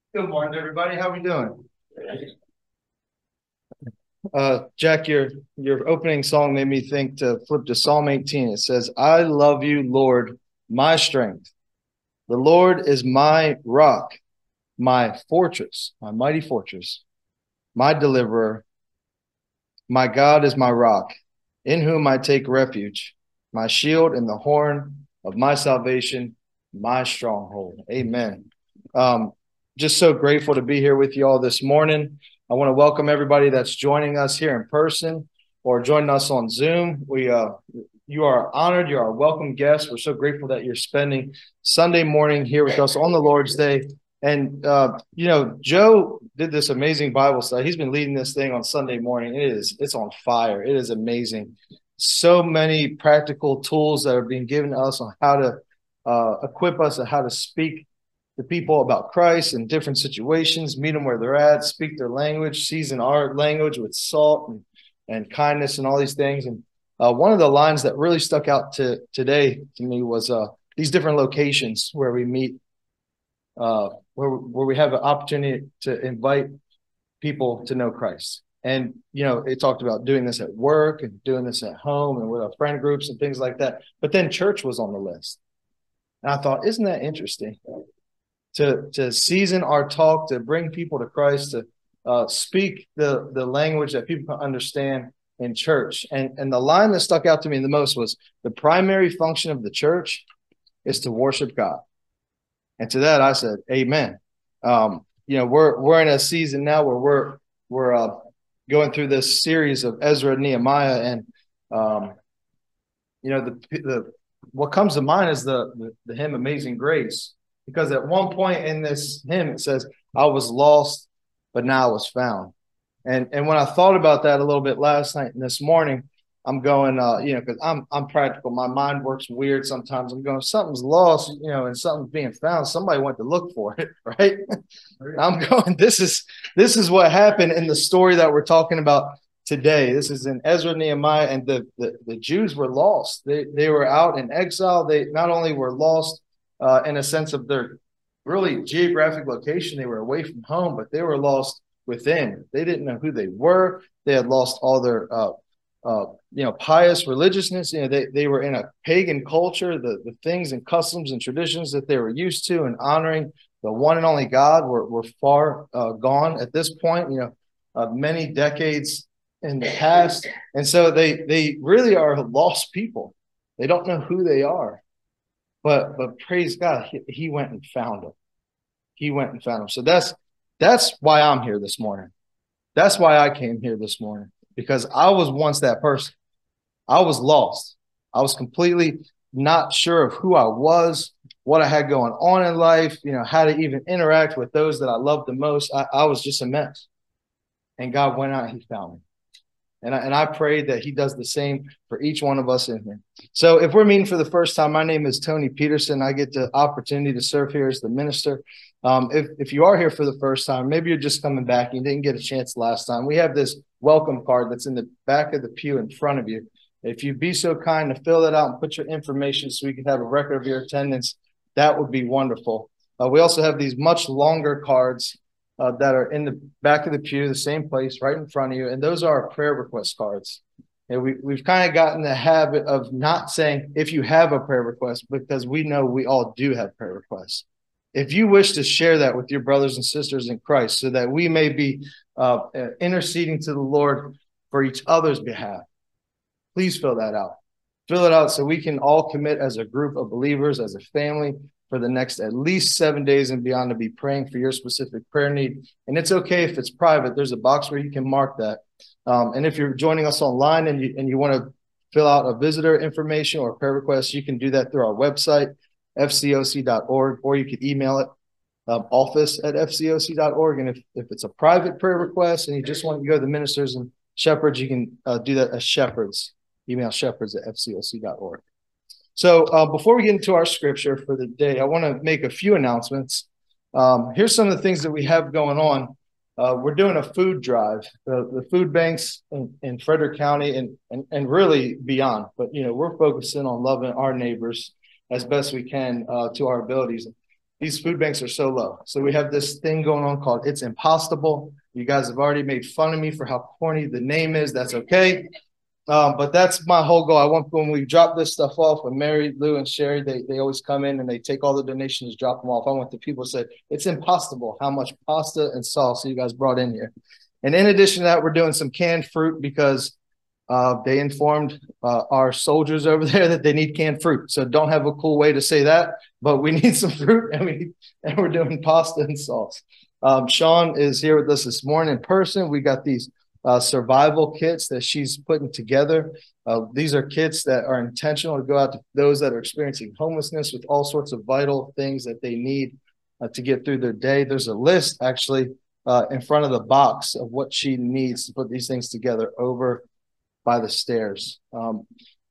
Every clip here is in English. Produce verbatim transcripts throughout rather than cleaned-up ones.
Good morning, everybody. How we doing? Uh, Jack, your your opening song made me think to flip to Psalm eighteen. It says, "I love you, Lord, my strength. The Lord is my rock, my fortress, my mighty fortress, my deliverer. My God is my rock, in whom I take refuge, my shield and the horn of my salvation, my stronghold." Amen. Um, just so grateful to be here with you all this morning. I want to welcome everybody that's joining us here in person or joining us on Zoom. We uh, you are honored. You are a welcome guest. We're so grateful that you're spending Sunday morning here with us on the Lord's Day. And, uh, you know, Joe did this amazing Bible study. He's been leading this thing on Sunday morning. It is, it's on fire. It is amazing. So many practical tools that are being given to us on how to uh, equip us and how to speak to people about Christ in different situations, meet them where they're at, speak their language, season our language with salt and, and kindness and all these things. And uh, one of the lines that really stuck out to today to me was uh, these different locations where we meet uh, where where we have an opportunity to invite people to know Christ. And you know, it talked about doing this at work and doing this at home and with our friend groups and things like that. But then church was on the list, and I thought, isn't that interesting? To to season our talk, to bring people to Christ, to uh, speak the the language that people can understand in church. And and the line that stuck out to me the most was the primary function of the church is to worship God. And to that, I said, "Amen." Um, you know, we're we're in a season now where we're we're uh, going through this series of Ezra and Nehemiah, and um, you know, the the what comes to mind is the, the the hymn "Amazing Grace," because at one point in this hymn it says, "I was lost, but now I was found." And and when I thought about that a little bit last night and this morning, I'm going, uh, you know, because I'm I'm practical. My mind works weird sometimes. I'm going, something's lost, you know, and something's being found. Somebody went to look for it, right? I'm going, this is this is what happened in the story that we're talking about today. This is in Ezra, Nehemiah, and the the, the Jews were lost. They they were out in exile. They not only were lost uh, in a sense of their really geographic location, they were away from home, but they were lost within. They didn't know who they were. They had lost all their uh, uh, you know, pious religiousness. You know, they, they were in a pagan culture. The, the things and customs and traditions that they were used to and honoring the one and only God were, were far uh, gone at this point, you know, uh, many decades in the past. And so they, they really are lost people. They don't know who they are. But, but praise God, he, he went and found them. He went and found them. So that's, that's why I'm here this morning. That's why I came here this morning, because I was once that person. I was lost. I was completely not sure of who I was, what I had going on in life, you know, how to even interact with those that I loved the most. I, I was just a mess. And God went out and he found me. And I, and I pray that he does the same for each one of us in here. So if we're meeting for the first time, my name is Tony Peterson. I get the opportunity to serve here as the minister. Um, if, if you are here for the first time, maybe you're just coming back and you didn't get a chance last time, we have this welcome card that's in the back of the pew in front of you. If you'd be so kind to fill that out and put your information so we can have a record of your attendance, that would be wonderful. Uh, we also have these much longer cards uh, that are in the back of the pew, the same place right in front of you. And those are our prayer request cards. And we, we've kind of gotten the habit of not saying if you have a prayer request, because we know we all do have prayer requests. If you wish to share that with your brothers and sisters in Christ so that we may be uh, interceding to the Lord for each other's behalf, please fill that out. Fill it out so we can all commit as a group of believers, as a family, for the next at least seven days and beyond to be praying for your specific prayer need. And it's okay if it's private. There's a box where you can mark that. Um, and if you're joining us online and you, and you want to fill out a visitor information or a prayer request, you can do that through our website, f c o c dot org, or you can email it, um, office at f c o c dot org. And if, if it's a private prayer request and you just want to go to the ministers and shepherds, you can uh, do that as shepherds. Email shepherds at f c o c dot org. So uh, before we get into our scripture for the day, I want to make a few announcements. Um, here's some of the things that we have going on. Uh, we're doing a food drive. The, the food banks in, in Frederick County and, and, and really beyond. But, you know, we're focusing on loving our neighbors as best we can uh, to our abilities. these food banks are so low. So we have this thing going on called It's Impossible. You guys have already made fun of me for how corny the name is. That's okay. Um, but that's my whole goal. I want when we drop this stuff off, when Mary, Lou, and Sherry, they, they always come in and they take all the donations, drop them off. I want the people to say, it's impossible how much pasta and salsa you guys brought in here. And in addition to that, we're doing some canned fruit because uh, they informed uh, our soldiers over there that they need canned fruit. So don't have a cool way to say that, but we need some fruit, and we and we're doing pasta and sauce. Um, Sean is here with us this morning in person. We got these uh, survival kits that she's putting together. Uh, these are kits that are intentional to go out to those that are experiencing homelessness with all sorts of vital things that they need uh, to get through their day. There's a list actually uh, in front of the box of what she needs to put these things together over by the stairs. Um,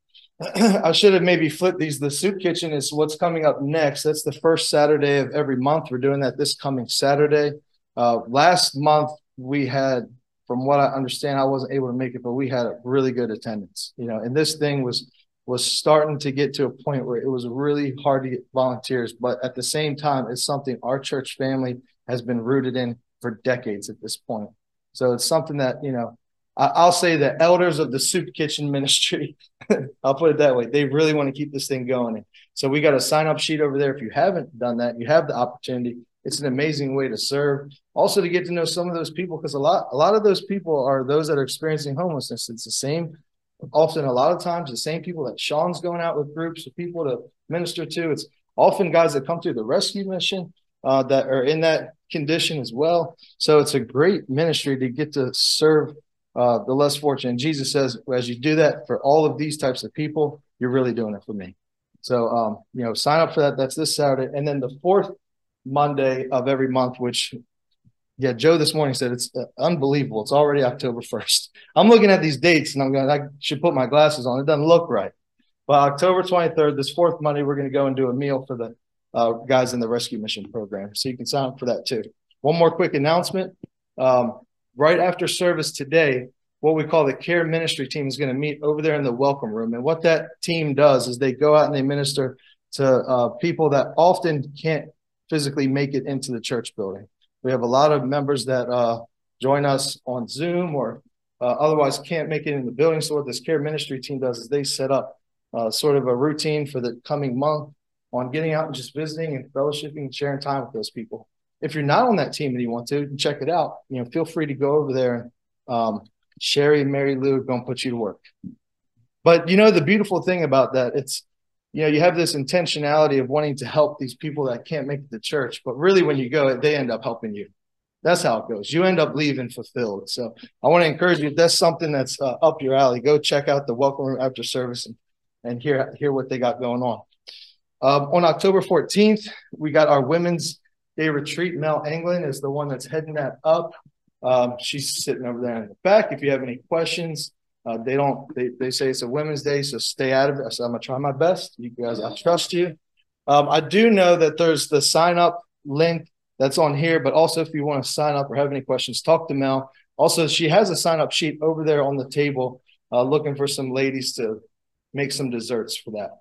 I should have maybe flipped these. The soup kitchen is what's coming up next. That's the first Saturday of every month. We're doing that this coming Saturday. Uh, last month we had, from what I understand, I wasn't able to make it, but we had a really good attendance. You know, and this thing was was starting to get to a point where it was really hard to get volunteers. But at the same time, it's something our church family has been rooted in for decades at this point. So it's something that, you know, I'll say the elders of the soup kitchen ministry, I'll put it that way, they really want to keep this thing going. So we got a sign-up sheet over there. If you haven't done that, you have the opportunity. It's an amazing way to serve. Also to get to know some of those people, because a lot, a lot of those people are those that are experiencing homelessness. It's the same, often a lot of times, the same people that Sean's going out with groups of people to minister to. It's often guys that come through the rescue mission uh, that are in that condition as well. So it's a great ministry to get to serve Uh, the less fortunate. And Jesus says, as you do that for all of these types of people, you're really doing it for me. So, um, you know, sign up for that. That's this Saturday. And then the fourth Monday of every month, which, yeah, Joe this morning said it's uh, unbelievable. It's already October first. I'm looking at these dates and I'm going, I should put my glasses on. It doesn't look right. But October twenty-third, this fourth Monday, we're going to go and do a meal for the uh, guys in the rescue mission program. So you can sign up for that too. One more quick announcement. Um, Right after service today, what we call the care ministry team is going to meet over there in the welcome room. And what that team does is they go out and they minister to uh, people that often can't physically make it into the church building. We have a lot of members that uh, join us on Zoom or uh, otherwise can't make it in the building. So what this care ministry team does is they set up uh, sort of a routine for the coming month on getting out and just visiting and fellowshipping and sharing time with those people. If you're not on that team and you want to, check it out. You know, feel free to go over there. Um, Sherry and Mary Lou are going to put you to work. But, you know, the beautiful thing about that, it's, you know, you have this intentionality of wanting to help these people that can't make it to church. But really, when you go, they end up helping you. That's how it goes. You end up leaving fulfilled. So I want to encourage you, if that's something that's uh, up your alley, go check out the welcome room after service and, and hear, hear what they got going on. Um, on October fourteenth, we got our women's day retreat. Mel England is the one that's heading that up. Um, she's sitting over there in the back. If you have any questions, uh, they don't, they, they say it's a women's day, so stay out of it. So I'm going to try my best. You guys, I trust you. Um, I do know that there's the sign up link that's on here, but also if you want to sign up or have any questions, talk to Mel. Also, she has a sign up sheet over there on the table, uh, looking for some ladies to make some desserts for that.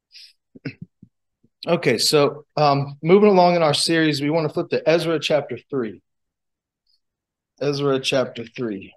Okay, so um, moving along in our series, we want to flip to Ezra chapter three. Ezra chapter three.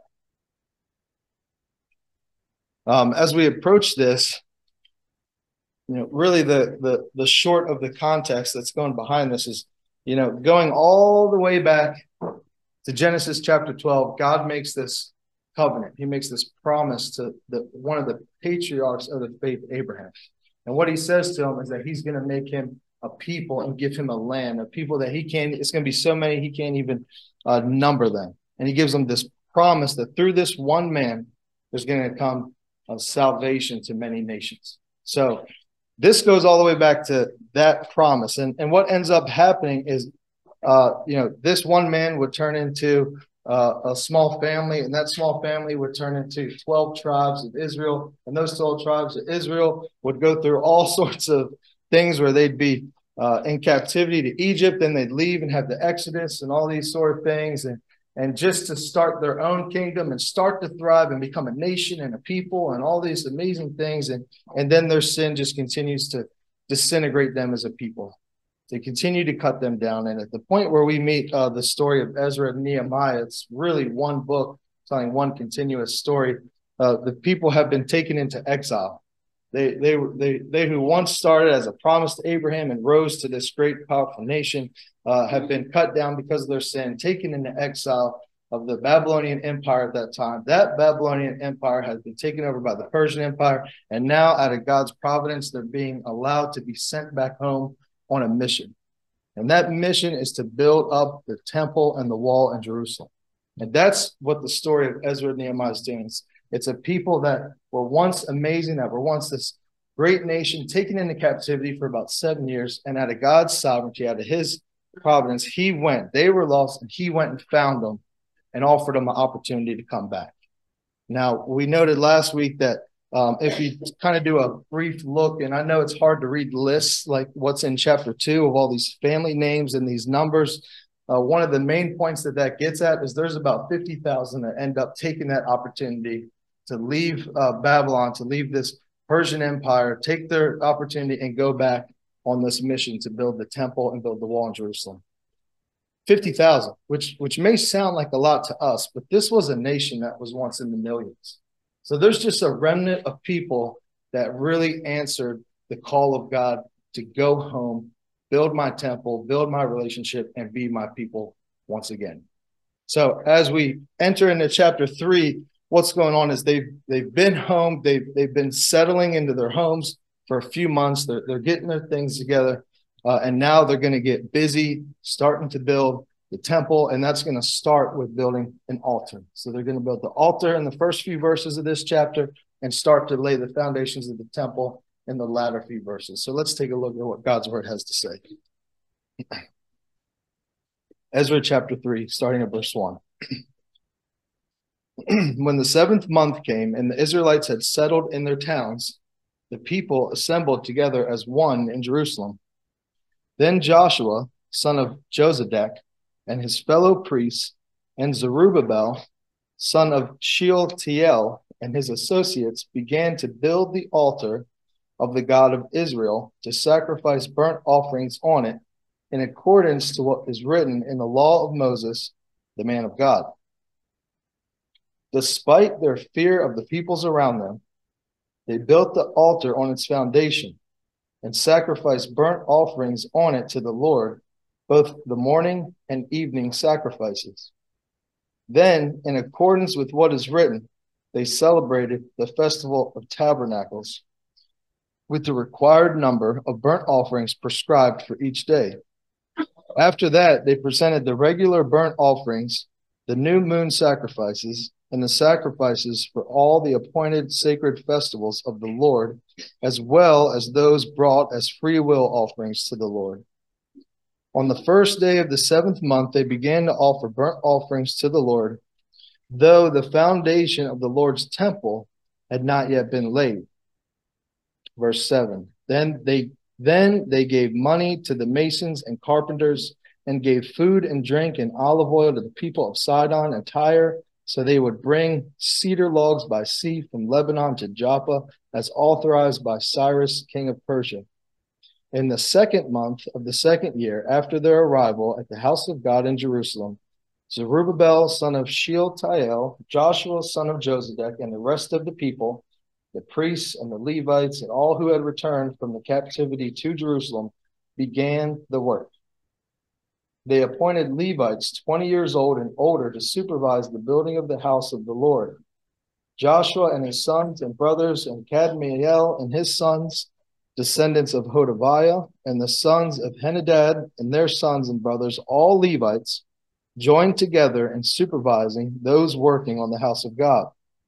Um, as we approach this, you know, really the, the, the short of the context that's going behind this is, you know, going all the way back to Genesis chapter twelve, God makes this covenant. He makes this promise to the one of the patriarchs of the faith, Abraham. And what he says to him is that he's going to make him a people and give him a land, a people that he can't, it's going to be so many, he can't even uh, number them. And he gives them this promise that through this one man, there's going to come a salvation to many nations. So this goes all the way back to that promise. And, and what ends up happening is, uh, you know, this one man would turn into Uh, a small family, and that small family would turn into twelve tribes of Israel, and those twelve tribes of Israel would go through all sorts of things where they'd be uh, in captivity to Egypt, then they'd leave and have the Exodus and all these sort of things, and and just to start their own kingdom and start to thrive and become a nation and a people and all these amazing things, and and then their sin just continues to disintegrate them as a people, to continue to cut them down. And at the point where we meet uh, the story of Ezra and Nehemiah, it's really one book telling one continuous story. Uh, the people have been taken into exile. They, they, they, they who once started as a promise to Abraham and rose to this great, powerful nation uh, have been cut down because of their sin, taken into exile of the Babylonian Empire at that time. That Babylonian Empire has been taken over by the Persian Empire, and now out of God's providence, they're being allowed to be sent back home on a mission. And that mission is to build up the temple and the wall in Jerusalem. And that's what the story of Ezra and Nehemiah is doing. It's, it's a people that were once amazing, that were once this great nation taken into captivity for about seven years. And out of God's sovereignty, out of his providence, he went. They were lost, and he went and found them and offered them an opportunity to come back. Now, we noted last week that um, if you kind of do a brief look, and I know it's hard to read lists like what's in chapter two of all these family names and these numbers, uh, one of the main points that that gets at is there's about fifty thousand that end up taking that opportunity to leave uh, Babylon, to leave this Persian Empire, take their opportunity and go back on this mission to build the temple and build the wall in Jerusalem. fifty thousand, which which may sound like a lot to us, but this was a nation that was once in the millions. So there's just a remnant of people that really answered the call of God to go home, build my temple, build my relationship, and be my people once again. So as we enter into chapter three, what's going on is they've they've been home, they've they've been settling into their homes for a few months. They're they're getting their things together. Uh, and now they're going to get busy starting to build the temple, and that's going to start with building an altar. So they're going to build the altar in the first few verses of this chapter and start to lay the foundations of the temple in the latter few verses. So let's take a look at what God's word has to say. Ezra chapter three, starting at verse one. When the seventh month came and the Israelites had settled in their towns, the people assembled together as one in Jerusalem. Then Joshua, son of Jozadak, and his fellow priests, and Zerubbabel, son of Shealtiel, and his associates began to build the altar of the God of Israel to sacrifice burnt offerings on it in accordance to what is written in the law of Moses, the man of God. Despite their fear of the peoples around them, they built the altar on its foundation and sacrificed burnt offerings on it to the Lord, both the morning and evening sacrifices. Then, in accordance with what is written, they celebrated the festival of tabernacles with the required number of burnt offerings prescribed for each day. After that, they presented the regular burnt offerings, the new moon sacrifices, and the sacrifices for all the appointed sacred festivals of the Lord, as well as those brought as free will offerings to the Lord. On the first day of the seventh month, they began to offer burnt offerings to the Lord, though the foundation of the Lord's temple had not yet been laid. Verse seven, then they then they gave money to the masons and carpenters, and gave food and drink and olive oil to the people of Sidon and Tyre, so they would bring cedar logs by sea from Lebanon to Joppa, as authorized by Cyrus, king of Persia. In the second month of the second year after their arrival at the house of God in Jerusalem, Zerubbabel, son of Shealtiel, Joshua, son of Jozadak, and the rest of the people, the priests and the Levites, and all who had returned from the captivity to Jerusalem, began the work. They appointed Levites twenty years old and older to supervise the building of the house of the Lord. Joshua and his sons and brothers, and Kadmiel and his sons, descendants of Hodaviah, and the sons of Henadad and their sons and brothers, all Levites, joined together in supervising those working on the house of God.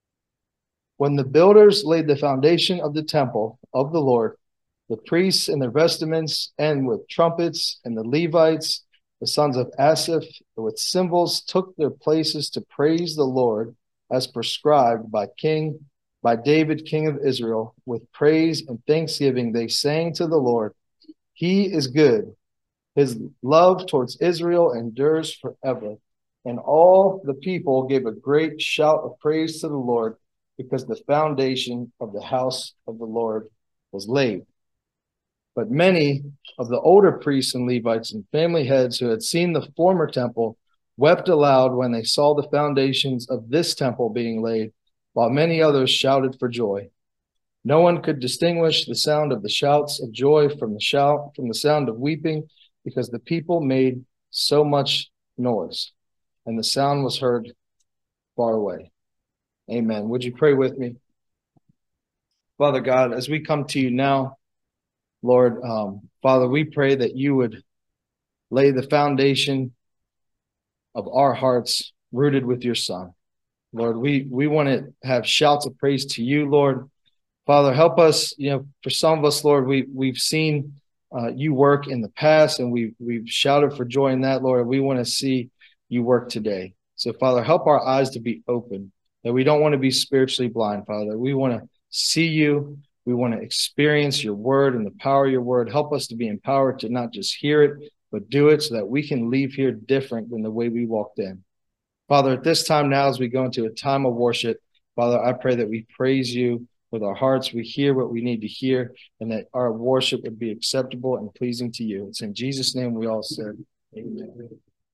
When the builders laid the foundation of the temple of the Lord, the priests in their vestments and with trumpets, and the Levites, the sons of Asaph, with cymbals, took their places to praise the Lord as prescribed by King, by David, king of Israel. With praise and thanksgiving, they sang to the Lord, "He is good. His love towards Israel endures forever." And all the people gave a great shout of praise to the Lord, because the foundation of the house of the Lord was laid. But many of the older priests and Levites and family heads who had seen the former temple wept aloud when they saw the foundations of this temple being laid, while many others shouted for joy. No one could distinguish the sound of the shouts of joy from the shout from the sound of weeping, because the people made so much noise, and the sound was heard far away. Amen. Would you pray with me? Father God, as we come to you now, Lord, um, Father, we pray that you would lay the foundation of our hearts rooted with your Son. Lord, we, we want to have shouts of praise to you, Lord. Father, help us, you know, for some of us, Lord, we, we've seen uh, you work in the past, and we've, we've shouted for joy in that, Lord. We want to see you work today. So, Father, help our eyes to be open, that we don't want to be spiritually blind, Father. We want to see you. We want to experience your word and the power of your word. Help us to be empowered to not just hear it, but do it, so that we can leave here different than the way we walked in. Father, at this time now, as we go into a time of worship, Father, I pray that we praise you with our hearts. We hear what we need to hear, and that our worship would be acceptable and pleasing to you. It's in Jesus' name we all said, amen.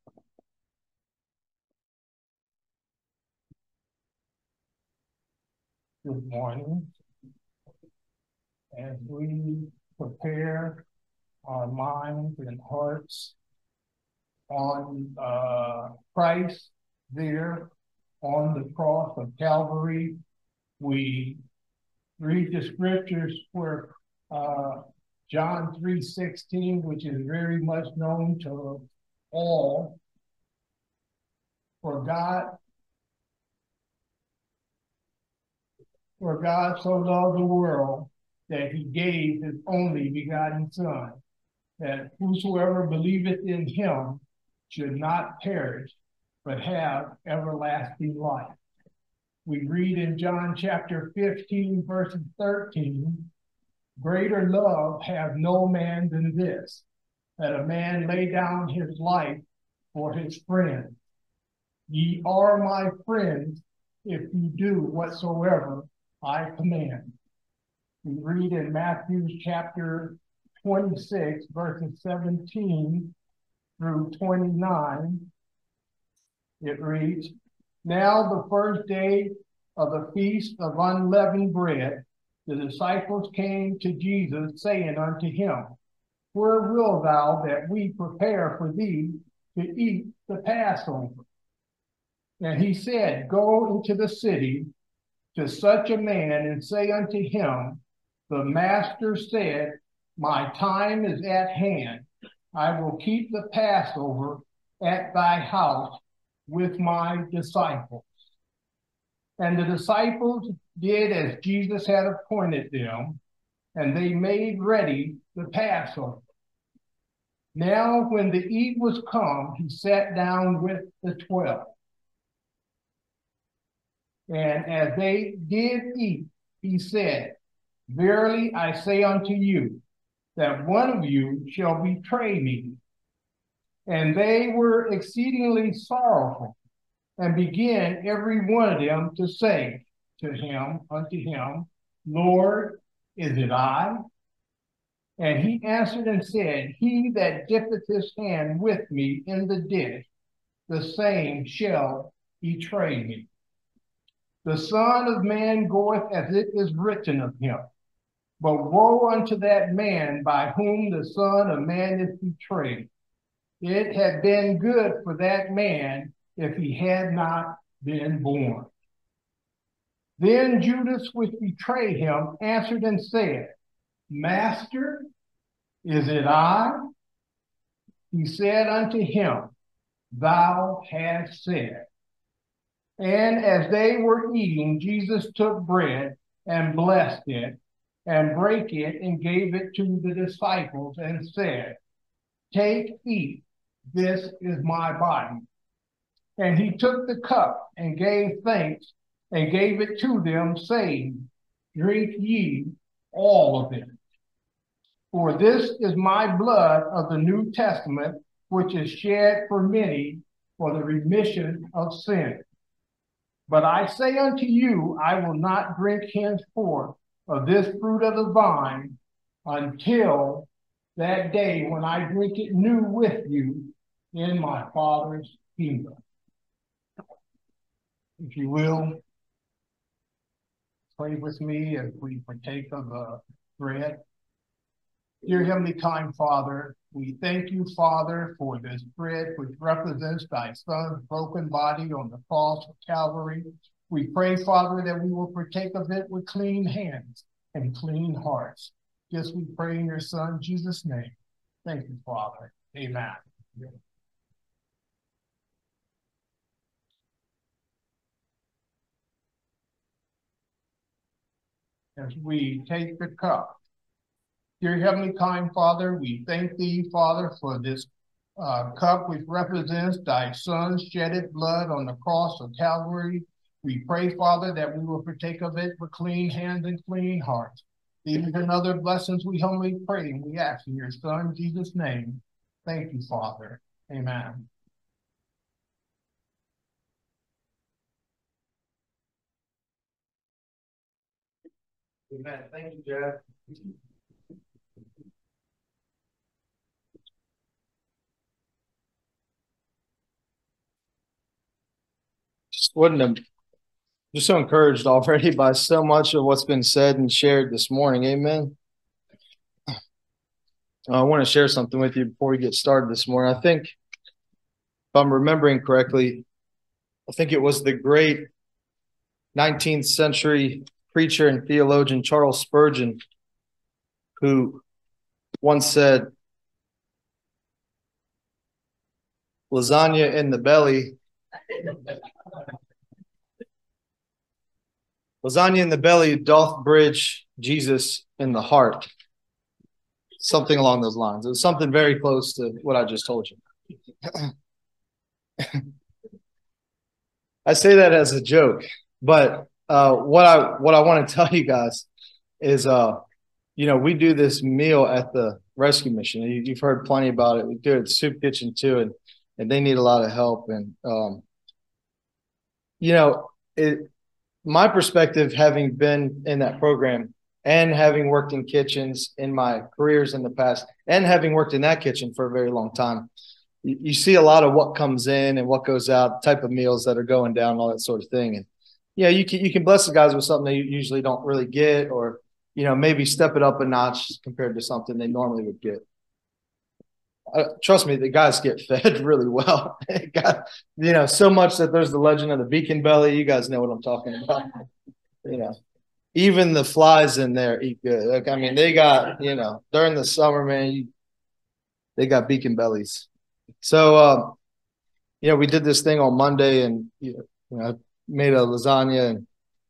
Good morning. As we prepare our minds and hearts on uh, Christ there on the cross of Calvary, we read the scriptures where uh, John three sixteen, which is very much known to all. For God, for God so loved the world that he gave his only begotten Son, that whosoever believeth in him should not perish, but have everlasting life. We read in John chapter fifteen, verse thirteen, greater love hath no man than this, that a man lay down his life for his friends. Ye are my friends if you do whatsoever I command. We read in Matthew chapter twenty-six, verses seventeen through twenty-nine. It reads, now the first day of the feast of unleavened bread, the disciples came to Jesus, saying unto him, where wilt thou that we prepare for thee to eat the Passover? And he said, go into the city to such a man, and say unto him, the master said, my time is at hand. I will keep the Passover at thy house with my disciples. And the disciples did as Jesus had appointed them, and they made ready the Passover. Now when the eve was come, he sat down with the twelve. And as they did eat, he said, verily I say unto you, that one of you shall betray me. And they were exceedingly sorrowful, and began every one of them to say to him, unto him, Lord, is it I? And he answered and said, he that dippeth his hand with me in the dish, the same shall betray me. The Son of Man goeth as it is written of him. But woe unto that man by whom the Son of Man is betrayed. It had been good for that man if he had not been born. Then Judas, which betrayed him, answered and said, Master, is it I? He said unto him, thou hast said. And as they were eating, Jesus took bread and blessed it, and brake it, and gave it to the disciples, and said, take, eat, this is my body. And he took the cup, and gave thanks, and gave it to them, saying, drink ye all of it. For this is my blood of the New Testament, which is shed for many for the remission of sin. But I say unto you, I will not drink henceforth of this fruit of the vine until that day when I drink it new with you in my Father's kingdom. If you will, pray with me as we partake of the bread. Dear Heavenly Kind Father, we thank you, Father, for this bread which represents thy Son's broken body on the cross of Calvary. We pray, Father, that we will partake of it with clean hands and clean hearts. This we pray in your Son, Jesus' name. Thank you, Father. Amen. As we take the cup, dear Heavenly Kind Father, we thank thee, Father, for this uh, cup which represents thy Son's shedded blood on the cross of Calvary. We pray, Father, that we will partake of it with clean hands and clean hearts. These and other blessings we humbly pray, and we ask in your Son, Jesus' name. Thank you, Father. Amen. Amen. Thank you, Jeff. Just wouldn't have, just so encouraged already by so much of what's been said and shared this morning. Amen. Uh, I want to share something with you before we get started this morning. I think, if I'm remembering correctly, I think it was the great nineteenth century preacher and theologian Charles Spurgeon who once said, lasagna in the belly. Lasagna in the belly doth bridge Jesus in the heart. Something along those lines. It was something very close to what I just told you. I say that as a joke, but uh, what I what I want to tell you guys is, uh, you know, we do this meal at the rescue mission. You, you've heard plenty about it. We do it at Soup Kitchen too, and and they need a lot of help. And um, you know, it. My perspective, having been in that program and having worked in kitchens in my careers in the past, and having worked in that kitchen for a very long time, you, you see a lot of what comes in and what goes out, type of meals that are going down, all that sort of thing. And yeah, you can you can bless the guys with something they usually don't really get, or you know, maybe step it up a notch compared to something they normally would get. Uh, trust me, the guys get fed really well. Got, you know, so much that there's the legend of the beacon belly. You guys know what I'm talking about. You know, even the flies in there eat good. Like, I mean, they got, you know, during the summer, man, you, they got beacon bellies. So, um, you know, we did this thing on Monday, and you know, I made a lasagna, and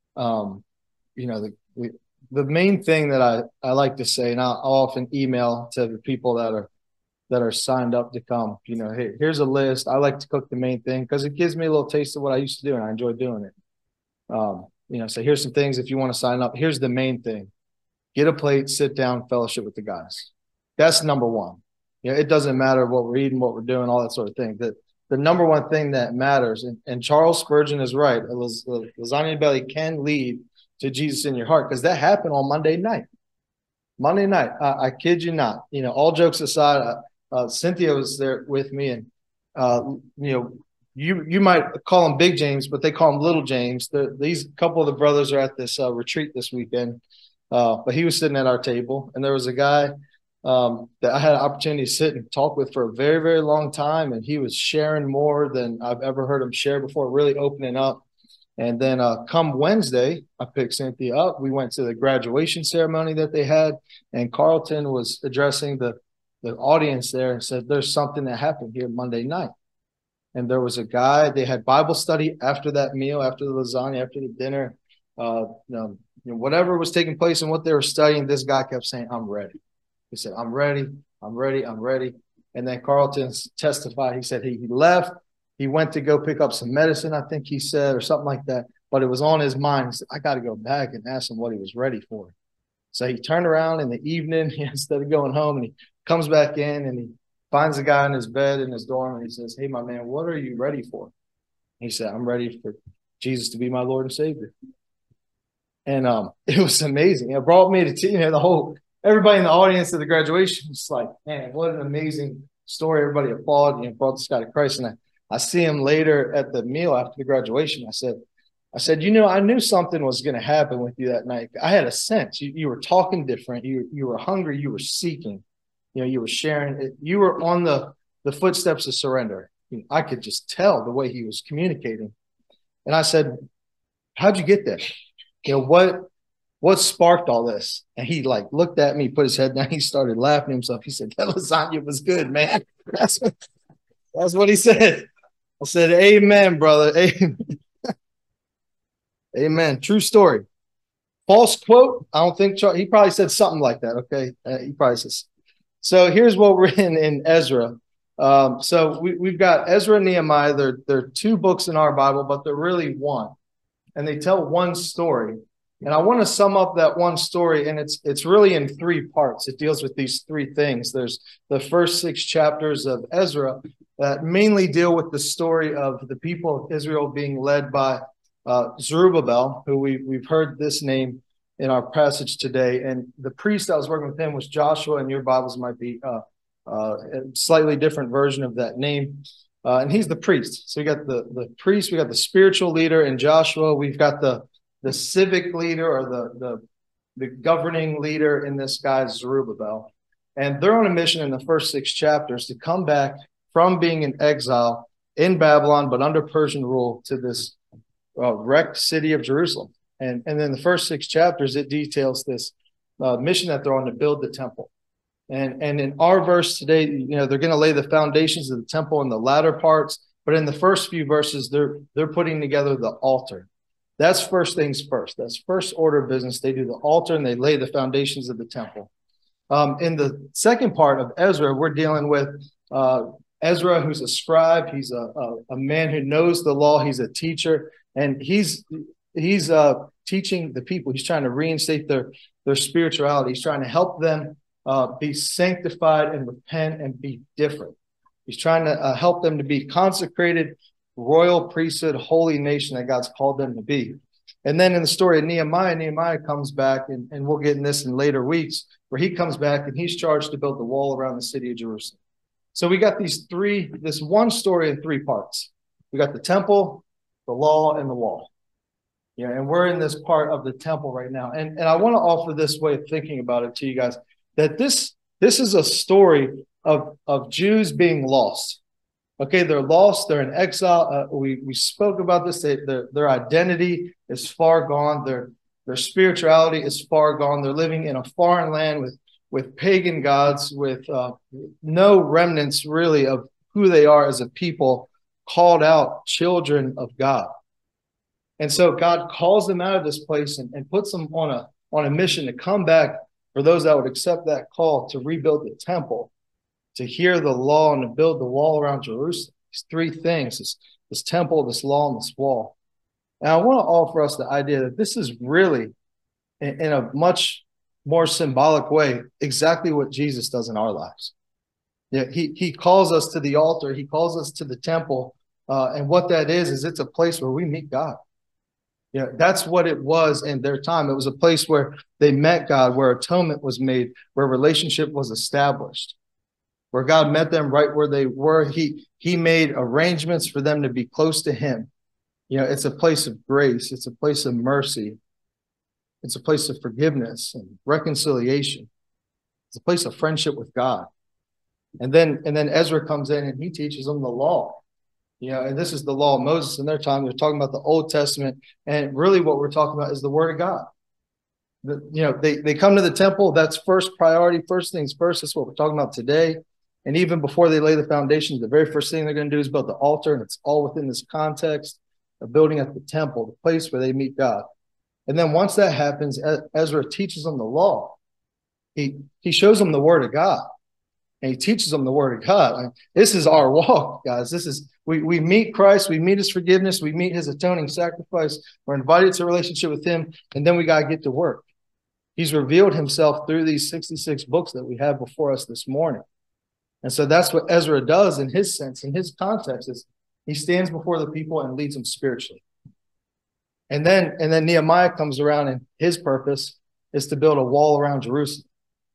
um, you know, the we, the main thing that I I like to say, and I'll, I'll often email to the people that are that are signed up to come, you know, hey, here's a list. I like to cook the main thing because it gives me a little taste of what I used to do, and I enjoy doing it. Um, you know, so here's some things if you want to sign up. Here's the main thing. Get a plate, sit down, fellowship with the guys. That's number one. You know, it doesn't matter what we're eating, what we're doing, all that sort of thing. The, the number one thing that matters, and, and Charles Spurgeon is right, lasagna belly can lead to Jesus in your heart, because that happened on Monday night. Monday night, I, I kid you not. You know, all jokes aside, I, Uh, Cynthia was there with me, and uh, you know, you you might call him Big James, but they call him Little James. The, these couple of the brothers are at this uh, retreat this weekend, uh, but he was sitting at our table, and there was a guy um, that I had an opportunity to sit and talk with for a very, very long time, and he was sharing more than I've ever heard him share before, really opening up. And then uh, come Wednesday, I picked Cynthia up. We went to the graduation ceremony that they had, and Carlton was addressing the the audience there and said, there's something that happened here Monday night. And there was a guy, they had Bible study after that meal, after the lasagna, after the dinner, uh, you know, you know, whatever was taking place and what they were studying, this guy kept saying, I'm ready. He said, I'm ready, I'm ready, I'm ready. And then Carlton testified, he said he, he left, he went to go pick up some medicine, I think he said, or something like that, but it was on his mind. He said, I got to go back and ask him what he was ready for. So he turned around in the evening instead of going home, and he comes back in and he finds the guy in his bed in his dorm, and he says, hey, my man, what are you ready for? And he said, I'm ready for Jesus to be my Lord and Savior. And um, it was amazing. It brought me to, you know, the whole everybody in the audience at the graduation was like, man, what an amazing story. Everybody applauded, you know, brought this guy to Christ. And I, I see him later at the meal after the graduation. I said, I said, you know, I knew something was going to happen with you that night. I had a sense. You, you were talking different. You, you were hungry. You were seeking. You know, you were sharing it. You were on the, the footsteps of surrender. You know, I could just tell the way he was communicating. And I said, how'd you get there? You know, what, what sparked all this? And he like looked at me, put his head down. He started laughing to himself. He said, that lasagna was good, man. That's what, that's what he said. I said, amen, brother. Amen. Amen. True story. False quote. I don't think he probably said something like that. Okay. Uh, he probably says. So here's what we're in in Ezra. Um, so we, we've got Ezra and Nehemiah. They're, they're two books in our Bible, but they're really one. And they tell one story. And I want to sum up that one story. And it's, it's really in three parts. It deals with these three things. There's the first six chapters of Ezra that mainly deal with the story of the people of Israel being led by uh, Zerubbabel, who we, we've heard this name in our passage today. And the priest I was working with him was Joshua, and your Bibles might be uh, uh, a slightly different version of that name. Uh, and he's the priest. So we got the, the priest, we got the spiritual leader in Joshua. We've got the, the civic leader or the, the, the governing leader in this guy, Zerubbabel. And they're on a mission in the first six chapters to come back from being in exile in Babylon, but under Persian rule, to this uh, wrecked city of Jerusalem. And, and then the first six chapters, it details this uh, mission that they're on to build the temple. And, and in our verse today, you know, they're going to lay the foundations of the temple in the latter parts. But in the first few verses, they're, they're putting together the altar. That's first things first. That's first order of business. They do the altar and they lay the foundations of the temple. Um, in the second part of Ezra, we're dealing with uh, Ezra, who's a scribe. He's a, a, a man who knows the law. He's a teacher. And he's he's uh, teaching the people. He's trying to reinstate their, their spirituality. He's trying to help them uh, be sanctified and repent and be different. He's trying to uh, help them to be consecrated, royal priesthood, holy nation that God's called them to be. And then in the story of Nehemiah, Nehemiah comes back, and, and we'll get in this in later weeks, where he comes back and he's charged to build the wall around the city of Jerusalem. So we got these three, this one story in three parts. We got the temple, the law, and the wall. Yeah, and we're in this part of the temple right now. And, and I want to offer this way of thinking about it to you guys, that this, this is a story of, of Jews being lost. Okay, they're lost. They're in exile. Uh, we, we spoke about this. They, their, their identity is far gone. Their, their spirituality is far gone. They're living in a foreign land with, with pagan gods, with uh, no remnants really of who they are as a people, called out children of God. And so God calls them out of this place and, and puts them on a, on a mission to come back, for those that would accept that call, to rebuild the temple, to hear the law, and to build the wall around Jerusalem. These three things, this, this temple, this law, and this wall. And I want to offer us the idea that this is really, in, in a much more symbolic way, exactly what Jesus does in our lives. Yeah, he, he calls us to the altar. He calls us to the temple. Uh, and what that is, is it's a place where we meet God. Yeah, that's what it was in their time. It was a place where they met God, where atonement was made, where relationship was established, where God met them right where they were. He, he made arrangements for them to be close to him. You know, it's a place of grace. It's a place of mercy. It's a place of forgiveness and reconciliation. It's a place of friendship with God. And then, and then Ezra comes in and he teaches them the law. You know, and this is the law of Moses in their time. They're talking about the Old Testament. And really what we're talking about is the word of God. The, you know, they, they come to the temple. That's first priority, first things first. That's what we're talking about today. And even before they lay the foundations, the very first thing they're going to do is build the altar. And it's all within this context of building at the temple, the place where they meet God. And then once that happens, Ezra teaches them the law. He, he shows them the word of God. And he teaches them the word of God. I mean, this is our walk, guys. This is, we, we meet Christ. We meet his forgiveness. We meet his atoning sacrifice. We're invited to a relationship with him. And then we got to get to work. He's revealed himself through these sixty-six books that we have before us this morning. And so that's what Ezra does in his sense, in his context, is he stands before the people and leads them spiritually. And then, and then Nehemiah comes around, and his purpose is to build a wall around Jerusalem.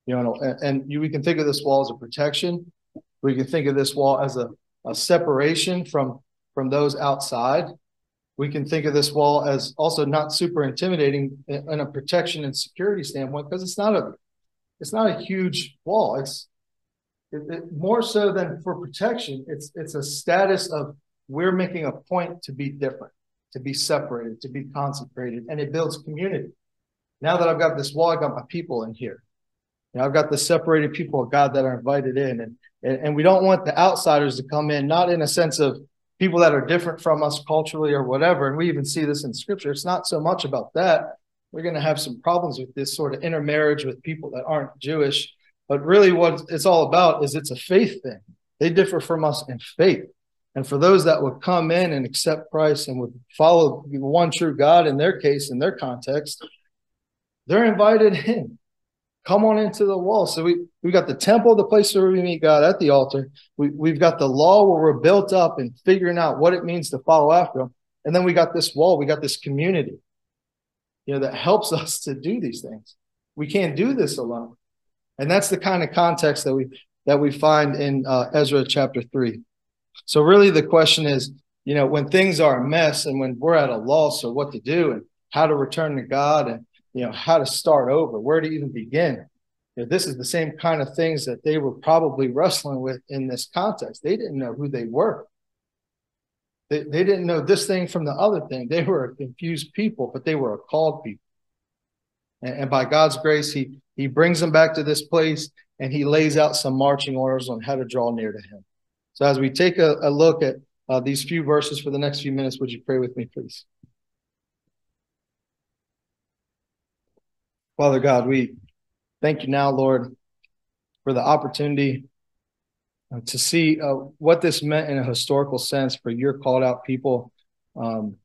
You know, and, and you, we can think of this wall as a protection. We can think of this wall as a, a separation from, from those outside. We can think of this wall as also not super intimidating in, in a protection and security standpoint, because it's not a it's not a huge wall. It's it, it, more so than for protection. It's it's a status of we're making a point to be different, to be separated, to be consecrated, and it builds community. Now that I've got this wall, I got my people in here. You know, I've got the separated people of God that are invited in, and, and and we don't want the outsiders to come in, not in a sense of people that are different from us culturally or whatever. And we even see this in Scripture. It's not so much about that. We're going to have some problems with this sort of intermarriage with people that aren't Jewish. But really what it's all about is it's a faith thing. They differ from us in faith. And for those that would come in and accept Christ and would follow the one true God in their case, in their context, they're invited in. Come on into the wall. So we, we've got the temple, the place where we meet God at the altar. We, we've got the law where we're built up and figuring out what it means to follow after him. And then we got this wall. We got this community, you know, that helps us to do these things. We can't do this alone. And that's the kind of context that we that we find in uh, Ezra chapter three. So really the question is, you know, when things are a mess and when we're at a loss of what to do and how to return to God and you know, how to start over, where to even begin. You know, this is the same kind of things that they were probably wrestling with in this context. They didn't know who they were. They, they didn't know this thing from the other thing. They were a confused people, but they were a called people. And, and by God's grace, he, he brings them back to this place and he lays out some marching orders on how to draw near to him. So as we take a, a look at uh, these few verses for the next few minutes, would you pray with me, please? Father God, we thank you now, Lord, for the opportunity to see uh, what this meant in a historical sense for your called out people um,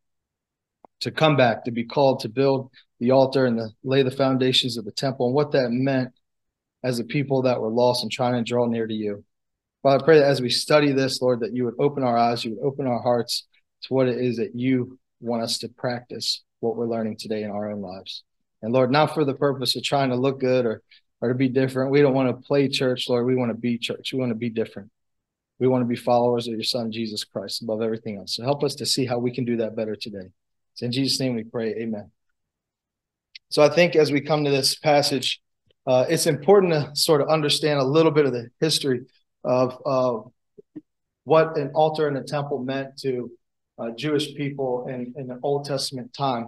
to come back, to be called to build the altar and to lay the foundations of the temple, and what that meant as a people that were lost and trying to draw near to you. Father, I pray that as we study this, Lord, that you would open our eyes, you would open our hearts to what it is that you want us to practice, what we're learning today in our own lives. And Lord, not for the purpose of trying to look good or, or to be different. We don't want to play church, Lord. We want to be church. We want to be different. We want to be followers of your Son, Jesus Christ, above everything else. So help us to see how we can do that better today. So in Jesus' name we pray, amen. So I think as we come to this passage, uh, it's important to sort of understand a little bit of the history of uh, what an altar and a temple meant to uh, Jewish people in, in the Old Testament time.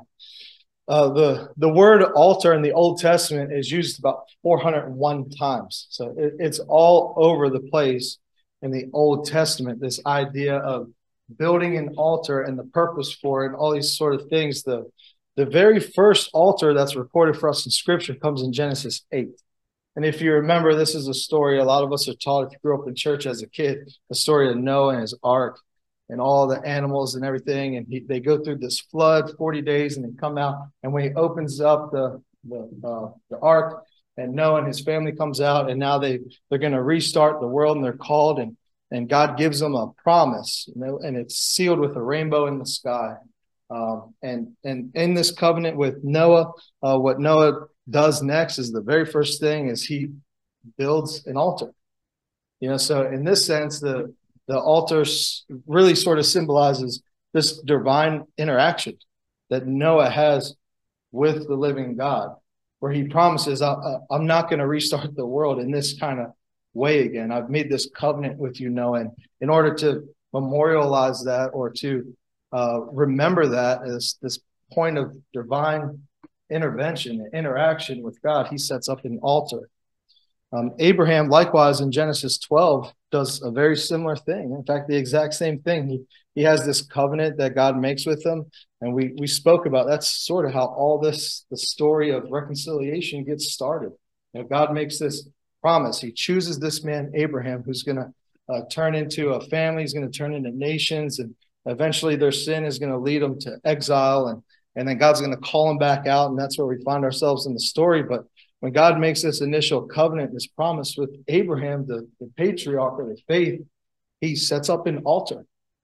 Uh, the, the word altar in the Old Testament is used about four hundred one times. So it, it's all over the place in the Old Testament, this idea of building an altar and the purpose for it and all these sort of things. The, the very first altar that's recorded for us in Scripture comes in Genesis eight. And if you remember, this is a story a lot of us are taught if you grew up in church as a kid, the story of Noah and his ark and all the animals and everything. And he, they go through this flood, forty days, and they come out. And when he opens up the, the, uh, the ark, and Noah and his family comes out, and now they, they're going to restart the world, and they're called, and, and God gives them a promise, you know, and it's sealed with a rainbow in the sky. Um, and, and in this covenant with Noah, uh, what Noah does next is the very first thing is he builds an altar. You know, so in this sense, the The altar really sort of symbolizes this divine interaction that Noah has with the living God, where he promises, I'm not going to restart the world in this kind of way again. I've made this covenant with you, Noah. And in order to memorialize that or to uh, remember that as this point of divine intervention and interaction with God, he sets up an altar. Um, Abraham, likewise, in Genesis twelve, does a very similar thing. In fact, the exact same thing. He he has this covenant that God makes with him, and we we spoke about that's sort of how all this the story of reconciliation gets started. You know, God makes this promise. He chooses this man Abraham, who's going to uh, turn into a family. He's going to turn into nations, and eventually their sin is going to lead them to exile, and and then God's going to call them back out, and that's where we find ourselves in the story. But when God makes this initial covenant, this promise with Abraham, the, the patriarch of the faith, he sets up an altar.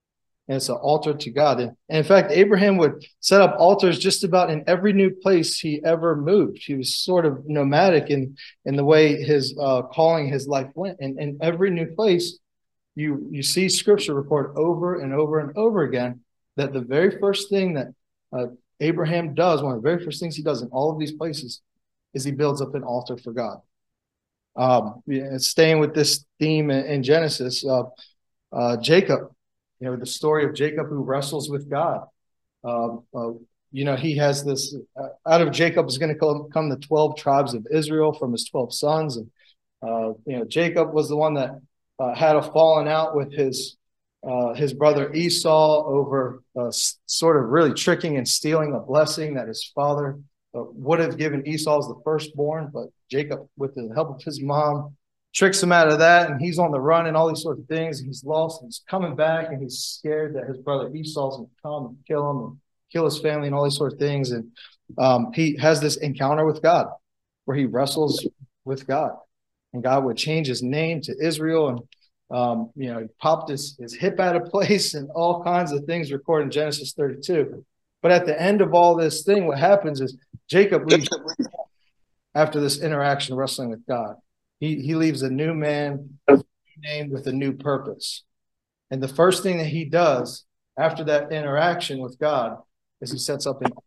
and it's an altar to God. And, and in fact, Abraham would set up altars just about in every new place he ever moved. He was sort of nomadic in, in the way his uh, calling, his life went. And in every new place, you, you see scripture record over and over and over again that the very first thing that uh, Abraham does, one of the very first things he does in all of these places, is he builds up an altar for God. Um, staying with this theme in, in Genesis, uh, uh, Jacob, you know, the story of Jacob who wrestles with God. Uh, uh, you know, he has this, uh, out of Jacob is going to come, come the twelve tribes of Israel from his twelve sons. And, uh, you know, Jacob was the one that uh, had a falling out with his uh, his brother Esau over uh, sort of really tricking and stealing a blessing that his father uh, would have given Esau as the firstborn. But Jacob, with the help of his mom, tricks him out of that, and he's on the run and all these sorts of things. He's lost, and he's coming back, and he's scared that his brother Esau's going to come and kill him and kill his family and all these sorts of things. And um, he has this encounter with God where he wrestles with God, and God would change his name to Israel, and um, you know, he popped his, his hip out of place and all kinds of things recorded in Genesis thirty-two. But at the end of all this thing, what happens is Jacob leaves after this interaction wrestling with God. He, he leaves a new man, named with a new purpose. And the first thing that he does after that interaction with God is he sets up an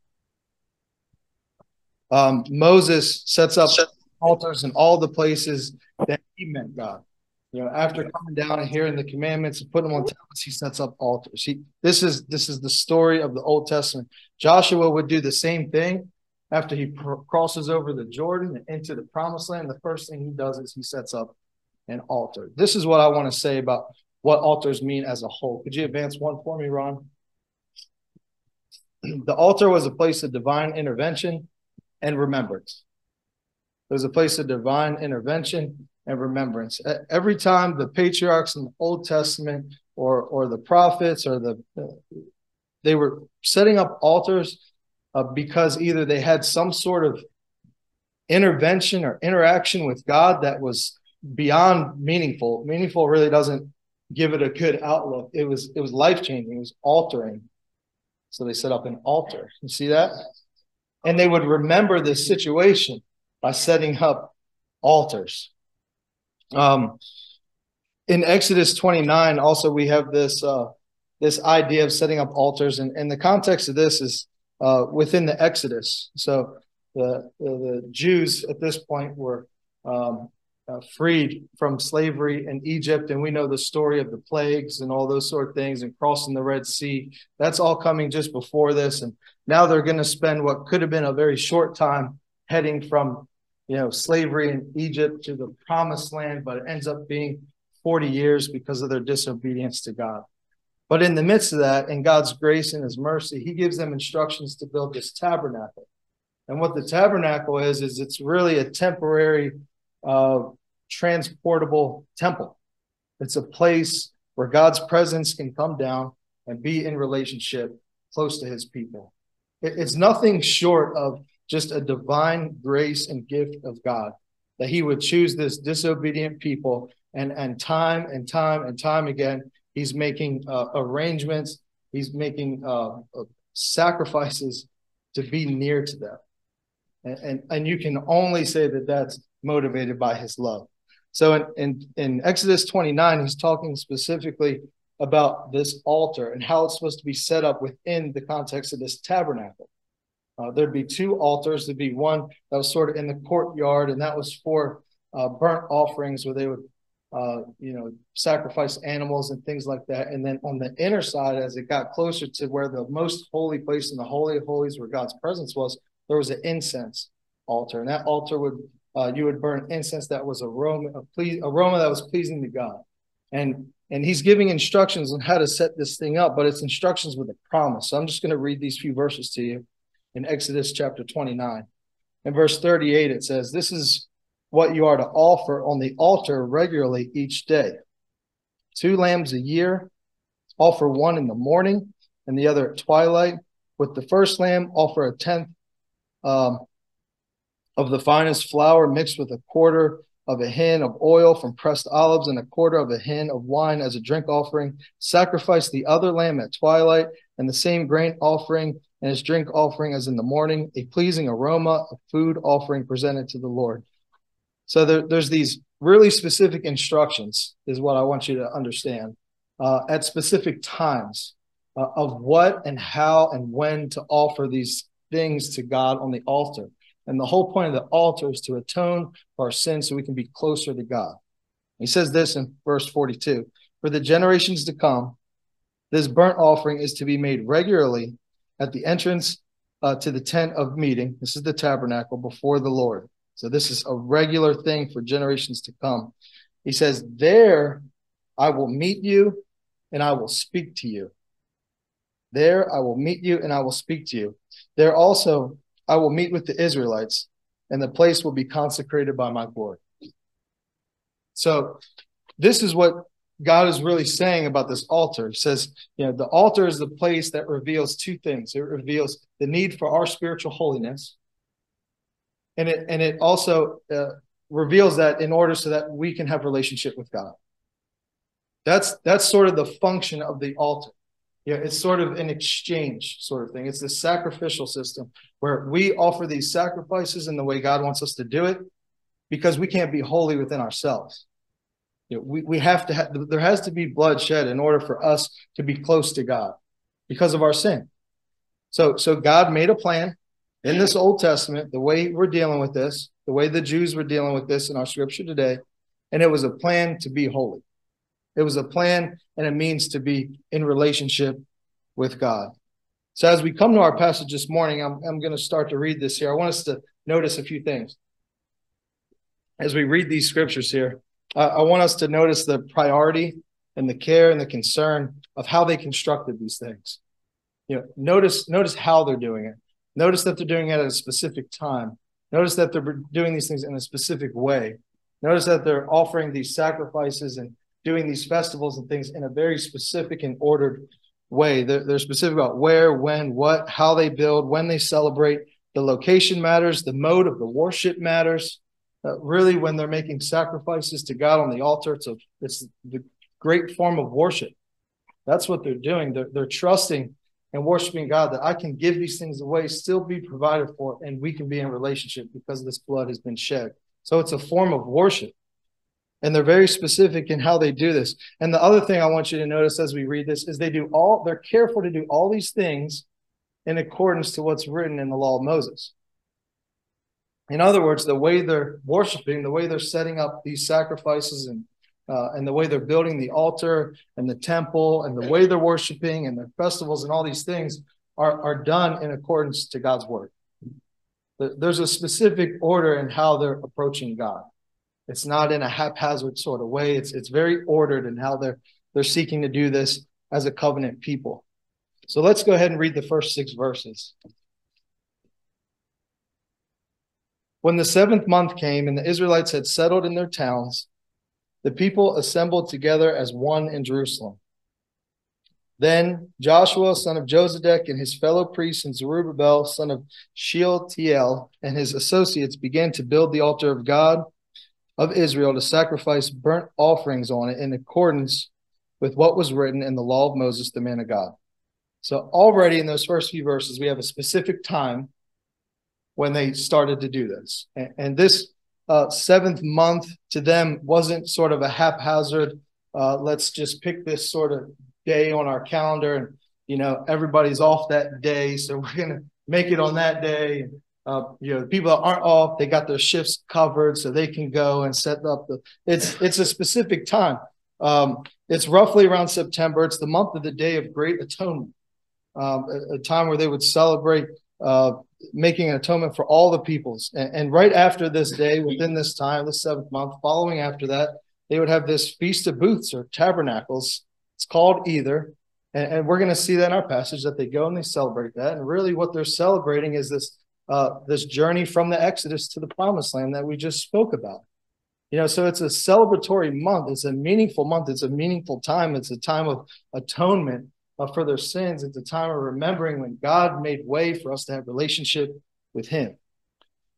um, Moses sets up altars in all the places that he met God. You know, after coming down and hearing the commandments and putting them on tablets, he sets up altars. He, this is this is the story of the Old Testament. Joshua would do the same thing. After he crosses over the Jordan and into the promised land, the first thing he does is he sets up an altar. This is what I want to say about what altars mean as a whole. Could you advance one for me, Ron? The altar was a place of divine intervention and remembrance. It was a place of divine intervention and remembrance. Every time the patriarchs in the Old Testament or, or the prophets or the, they were setting up altars Uh, because either they had some sort of intervention or interaction with God that was beyond meaningful. Meaningful really doesn't give it a good outlook. It was it was life-changing. It was altering. So they set up an altar. You see that? And they would remember this situation by setting up altars. Um, in Exodus twenty-nine, also we have this uh, this idea of setting up altars. And, and the context of this is Uh, within the Exodus. So the, the, the Jews at this point were um, uh, freed from slavery in Egypt. And we know the story of the plagues and all those sort of things and crossing the Red Sea. That's all coming just before this. And now they're going to spend what could have been a very short time heading from, you know, slavery in Egypt to the promised land, but it ends up being forty years because of their disobedience to God. But in the midst of that, in God's grace and his mercy, he gives them instructions to build this tabernacle. And what the tabernacle is, is it's really a temporary, uh, transportable temple. It's a place where God's presence can come down and be in relationship close to his people. It, it's nothing short of just a divine grace and gift of God, that he would choose this disobedient people, and, and time and time and time again, he's making uh, arrangements. He's making uh, uh, sacrifices to be near to them. And, and, and you can only say that that's motivated by his love. So in, in, in Exodus twenty-nine, he's talking specifically about this altar and how it's supposed to be set up within the context of this tabernacle. Uh, there'd be two altars. There'd be one that was sort of in the courtyard, and that was for uh, burnt offerings, where they would Uh, you know, sacrifice animals and things like that. And then on the inner side, as it got closer to where the most holy place in the Holy of Holies, where God's presence was, there was an incense altar. And that altar would, uh, you would burn incense that was aroma, a ple- aroma that was pleasing to God. And, and he's giving instructions on how to set this thing up, but it's instructions with a promise. So I'm just going to read these few verses to you in Exodus chapter twenty-nine. In verse thirty-eight, it says, "This is what you are to offer on the altar regularly each day. Two lambs a year, offer one in the morning and the other at twilight. With the first lamb, offer a tenth um, of the finest flour mixed with a quarter of a hin of oil from pressed olives, and a quarter of a hin of wine as a drink offering. Sacrifice the other lamb at twilight, and the same grain offering and his drink offering as in the morning, a pleasing aroma, a food offering presented to the Lord. So there, there's these really specific instructions, is what I want you to understand, uh, at specific times uh, of what and how and when to offer these things to God on the altar. And the whole point of the altar is to atone for our sins so we can be closer to God. He says this in verse forty-two, for the generations to come, this burnt offering is to be made regularly at the entrance uh, to the tent of meeting. This is the tabernacle before the Lord. So this is a regular thing for generations to come. He says, there I will meet you and I will speak to you. There I will meet you and I will speak to you. There also I will meet with the Israelites, and the place will be consecrated by my glory. So this is what God is really saying about this altar. He says, you know, the altar is the place that reveals two things. It reveals the need for our spiritual holiness, and it and it also uh, reveals that in order so that we can have relationship with God. That's that's sort of the function of the altar. Yeah, it's sort of an exchange sort of thing. It's the sacrificial system where we offer these sacrifices in the way God wants us to do it, because we can't be holy within ourselves. You know, we, we have to have, there has to be blood shed in order for us to be close to God because of our sin. So, so God made a plan in this Old Testament, the way we're dealing with this, the way the Jews were dealing with this in our scripture today, and it was a plan to be holy. It was a plan and a means to be in relationship with God. So as we come to our passage this morning, I'm, I'm going to start to read this here. I want us to notice a few things. As we read these scriptures here, uh, I want us to notice the priority and the care and the concern of how they constructed these things. You know, notice, notice how they're doing it. Notice that they're doing it at a specific time. Notice that they're doing these things in a specific way. Notice that they're offering these sacrifices and doing these festivals and things in a very specific and ordered way. They're, they're specific about where, when, what, how they build, when they celebrate. The location matters. The mode of the worship matters. Uh, really, when they're making sacrifices to God on the altar, it's, a, it's the great form of worship. That's what they're doing. They're, they're trusting and worshiping God that I can give these things away, still be provided for, and we can be in relationship because this blood has been shed. So it's a form of worship. And they're very specific in how they do this. And the other thing I want you to notice as we read this is they do all, they're careful to do all these things in accordance to what's written in the law of Moses. In other words, the way they're worshiping, the way they're setting up these sacrifices, and uh, and the way they're building the altar and the temple, and the way they're worshiping and their festivals and all these things are, are done in accordance to God's word. There's a specific order in how they're approaching God. It's not in a haphazard sort of way. It's it's very ordered in how they're they're seeking to do this as a covenant people. So let's go ahead and read the first six verses. When the seventh month came and the Israelites had settled in their towns, the people assembled together as one in Jerusalem. Then Joshua, son of Josedek, and his fellow priests, and Zerubbabel, son of Shealtiel, and his associates began to build the altar of God of Israel to sacrifice burnt offerings on it in accordance with what was written in the law of Moses, the man of God. So already in those first few verses, we have a specific time when they started to do this. And, and this uh, seventh month to them wasn't sort of a haphazard, uh, let's just pick this sort of day on our calendar and, you know, everybody's off that day, so we're going to make it on that day. Uh, you know, the people that aren't off, they got their shifts covered so they can go and set up the, it's, it's a specific time. Um, it's roughly around September. It's the month of the Day of Great Atonement, um, a, a time where they would celebrate uh, making an atonement for all the peoples. And, and right after this day, within this time, the seventh month, following after that, they would have this Feast of Booths or Tabernacles. It's called either. And, and we're going to see that in our passage that they go and they celebrate that. And really what they're celebrating is this Uh, this journey from the Exodus to the Promised Land that we just spoke about. You know, so it's a celebratory month. It's a meaningful month. It's a meaningful time. It's a time of atonement uh, for their sins. It's a time of remembering when God made way for us to have relationship with him.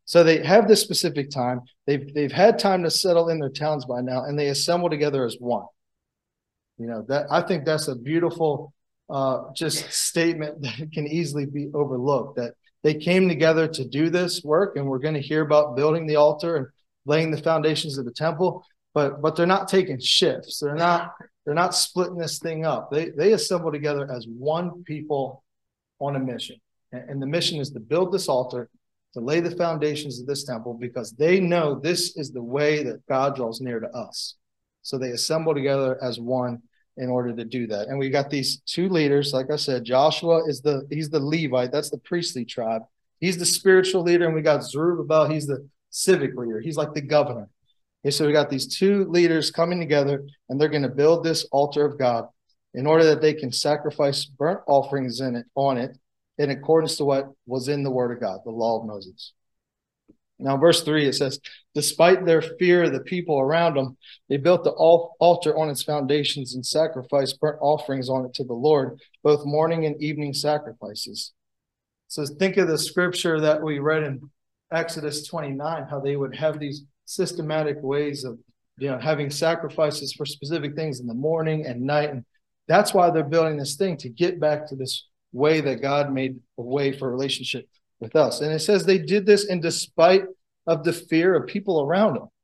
So they have this specific time. They've, they've had time to settle in their towns by now, and they assemble together as one. You know, that I think that's a beautiful uh, just statement that can easily be overlooked, that they came together to do this work, and we're going to hear about building the altar and laying the foundations of the temple, but but they're not taking shifts. They're not they're not splitting this thing up. They they assemble together as one people on a mission. And, and the mission is to build this altar, to lay the foundations of this temple, because they know this is the way that God draws near to us. So they assemble together as one in order to do that. And we got these two leaders. Like I said, Joshua is the, he's the Levite. That's the priestly tribe. He's the spiritual leader. And we got Zerubbabel. He's the civic leader. He's like the governor. Okay, so we got these two leaders coming together, and they're going to build this altar of God in order that they can sacrifice burnt offerings in it, on it, in accordance to what was in the word of God, the law of Moses. Now, verse three, it says, despite their fear of the people around them, they built the altar on its foundations and sacrificed burnt offerings on it to the Lord, both morning and evening sacrifices. So think of the scripture that we read in Exodus twenty-nine, how they would have these systematic ways of, you know, having sacrifices for specific things in the morning and night. And that's why they're building this thing, to get back to this way that God made a way for relationship with us. And it says they did this in despite of the fear of people around them.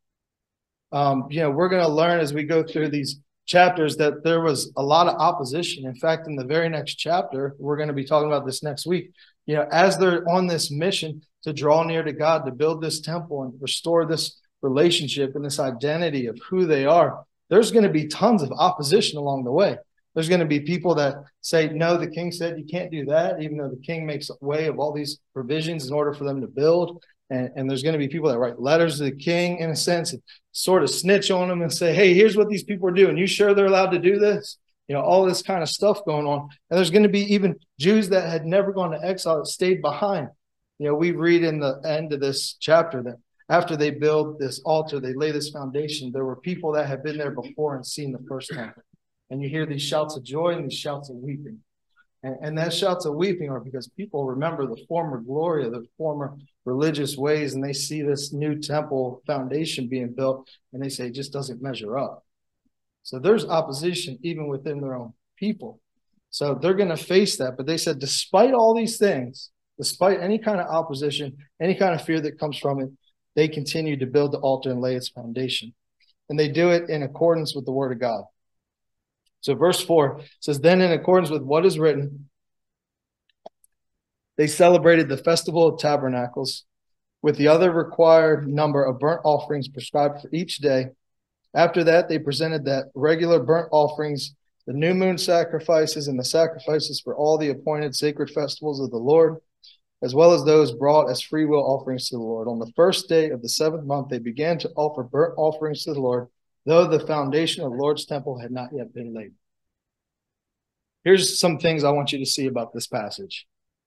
Um, you know, we're going to learn as we go through these chapters that there was a lot of opposition. In fact, in the very next chapter, we're going to be talking about this next week, you know, as they're on this mission to draw near to God, to build this temple and restore this relationship and this identity of who they are, there's going to be tons of opposition along the way. There's going to be people that say, no, the king said you can't do that, even though the king makes a way of all these provisions in order for them to build. And, and there's going to be people that write letters to the king, in a sense, and sort of snitch on them and say, hey, here's what these people are doing. You sure they're allowed to do this? You know, all this kind of stuff going on. And there's going to be even Jews that had never gone to exile that stayed behind. You know, we read in the end of this chapter that after they build this altar, they lay this foundation, there were people that had been there before and seen the first temple. And you hear these shouts of joy and these shouts of weeping. And, and that shouts of weeping are because people remember the former glory of the former religious ways, and they see this new temple foundation being built, and they say it just doesn't measure up. So there's opposition even within their own people. So they're going to face that. But they said, despite all these things, despite any kind of opposition, any kind of fear that comes from it, they continue to build the altar and lay its foundation. And they do it in accordance with the word of God. So verse four says, then in accordance with what is written, they celebrated the festival of tabernacles with the other required number of burnt offerings prescribed for each day. After that, they presented that regular burnt offerings, the new moon sacrifices, and the sacrifices for all the appointed sacred festivals of the Lord, as well as those brought as freewill offerings to the Lord. On the first day of the seventh month, they began to offer burnt offerings to the Lord, though the foundation of the Lord's temple had not yet been laid. Here's some things I want you to see about this passage.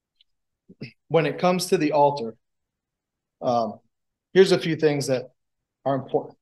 When it comes to the altar, um, here's a few things that are important.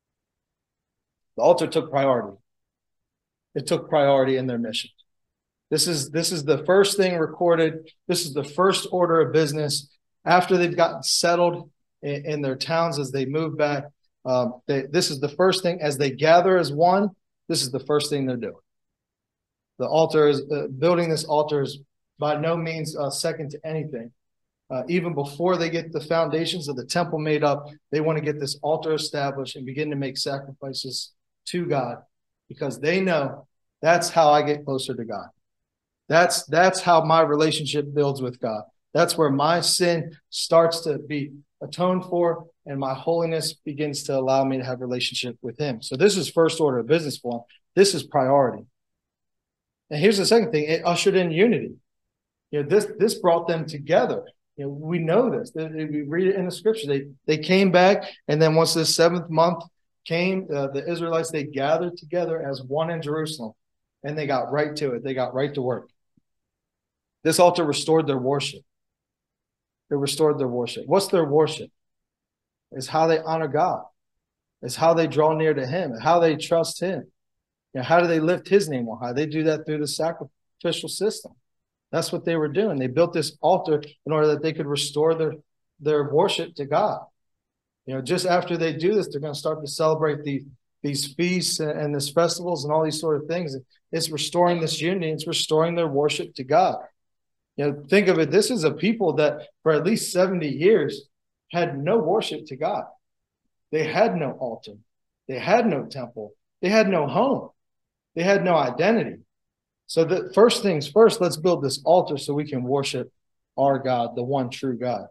The altar took priority. It took priority in their mission. This is, this is the first thing recorded. This is the first order of business. After they've gotten settled in, in their towns as they move back, um, they, this is the first thing. As they gather as one, this is the first thing they're doing. The altar is, uh, building this altar is by no means uh, second to anything. Uh, even before they get the foundations of the temple made up, they want to get this altar established and begin to make sacrifices to God, because they know that's how I get closer to God. That's, that's how my relationship builds with God. That's where my sin starts to be atoned for, and my holiness begins to allow me to have a relationship with him. So this is first order of business for them. This is priority. And here's the second thing. It ushered in unity. You know, this, this brought them together. You know, we know this. We read it in the scripture. They, they came back, and then once the seventh month came, uh, the Israelites, they gathered together as one in Jerusalem, and they got right to it. They got right to work. This altar restored their worship. It restored their worship. What's their worship? It's how they honor God. It's how they draw near to him, and how they trust him. You know, how do they lift his name on high? They do that through the sacrificial system. That's what they were doing. They built this altar in order that they could restore their, their worship to God. You know, just after they do this, they're going to start to celebrate the, these feasts and, and these festivals and all these sort of things. It's restoring this unity. It's restoring their worship to God. You know, think of it. This is a people that for at least seventy years had no worship to God. They had no altar. They had no temple. They had no home. They had no identity. So the first things first, let's build this altar so we can worship our God, the one true God.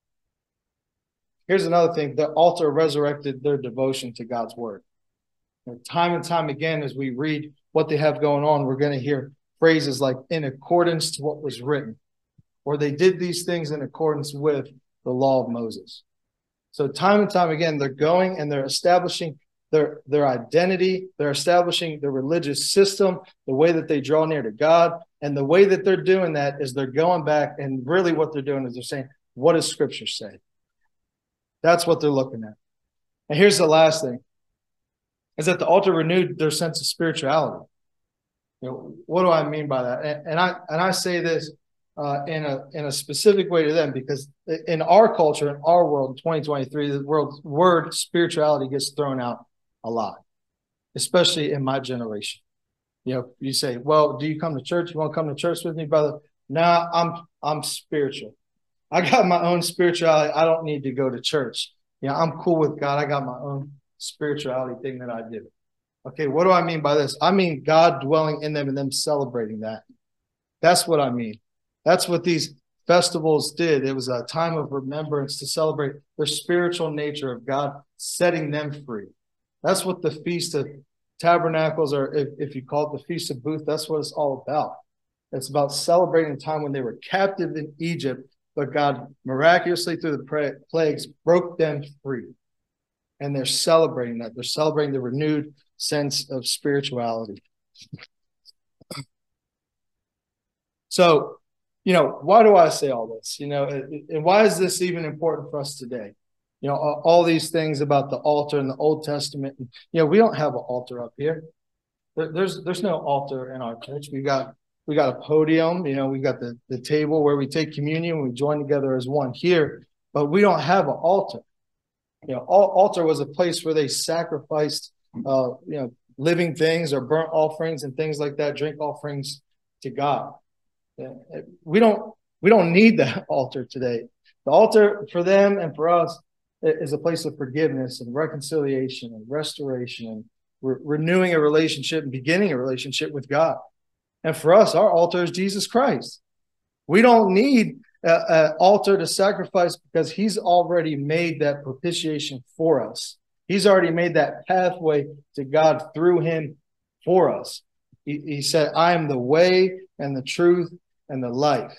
Here's another thing. The altar resurrected their devotion to God's word. And time and time again, as we read what they have going on, we're going to hear phrases like in accordance to what was written, or they did these things in accordance with the law of Moses. So time and time again, they're going and they're establishing their, their identity. They're establishing the religious system, the way that they draw near to God. And the way that they're doing that is they're going back, and really what they're doing is they're saying, what does Scripture say? That's what they're looking at. And here's the last thing, is that the altar renewed their sense of spirituality. You know, what do I mean by that? And, and I and I say this uh, in a in a specific way to them, because in our culture, in our world, in twenty twenty-three, the world, word spirituality gets thrown out a lot, especially in my generation. You know, you say, well, do you come to church? You want to come to church with me, brother? Nah, I'm I'm spiritual. I got my own spirituality. I don't need to go to church. You know, I'm cool with God. I got my own spirituality thing that I do. Okay, what do I mean by this? I mean God dwelling in them and them celebrating that. That's what I mean. That's what these festivals did. It was a time of remembrance to celebrate the spiritual nature of God setting them free. That's what the Feast of Tabernacles, or if, if you call it the Feast of Booths, that's what it's all about. It's about celebrating the time when they were captive in Egypt, but God miraculously through the plagues broke them free. And they're celebrating that. They're celebrating the renewed sense of spirituality. So, you know, why do I say all this? You know, and why is this even important for us today? You know, all these things about the altar in the Old Testament. You know, we don't have an altar up here. There's there's no altar in our church. We got we got a podium. You know, we got the the table where we take communion. We join together as one here, but we don't have an altar. You know, altar was a place where they sacrificed, uh, you know, living things or burnt offerings and things like that, drink offerings to God. We don't we don't need that altar today. The altar for them and for us is a place of forgiveness and reconciliation and restoration and re renewing a relationship and beginning a relationship with God. And for us, our altar is Jesus Christ. We don't need an altar to sacrifice because he's already made that propitiation for us. He's already made that pathway to God through him for us. He, he said, I am the way and the truth and the life.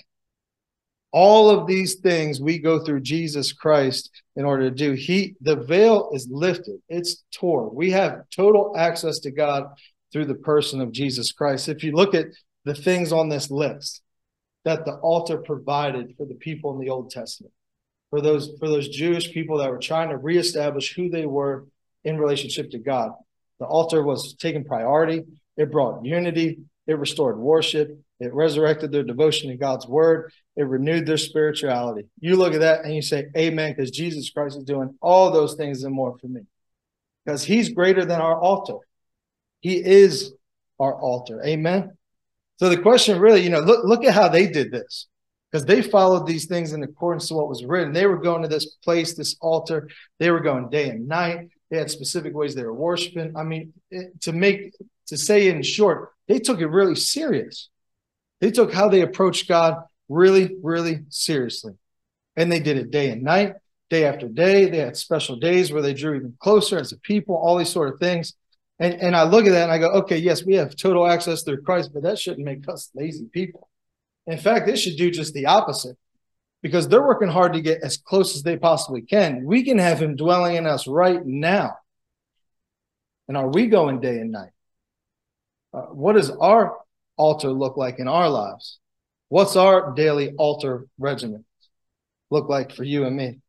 All of these things we go through Jesus Christ in order to do. He, the veil is lifted. It's torn. We have total access to God through the person of Jesus Christ. If you look at the things on this list that the altar provided for the people in the Old Testament, for those, for those Jewish people that were trying to reestablish who they were in relationship to God, the altar was taking priority. It brought unity. It restored worship. It resurrected their devotion to God's word. It renewed their spirituality. You look at that and you say, amen, because Jesus Christ is doing all those things and more for me. Because he's greater than our altar. He is our altar. Amen. So the question really, you know, look, look at how they did this. Because they followed these things in accordance to what was written. They were going to this place, this altar. They were going day and night. They had specific ways they were worshiping. I mean, it, to make, to say in short, they took it really serious. They took how they approached God really, really seriously. And they did it day and night, day after day. They had special days where they drew even closer as a people, all these sort of things. And, and I look at that and I go, okay, yes, we have total access through Christ, but that shouldn't make us lazy people. In fact, they should do just the opposite, because they're working hard to get as close as they possibly can. We can have him dwelling in us right now. And are we going day and night? Uh, what does our altar look like in our lives? What's our daily altar regimen look like for you and me?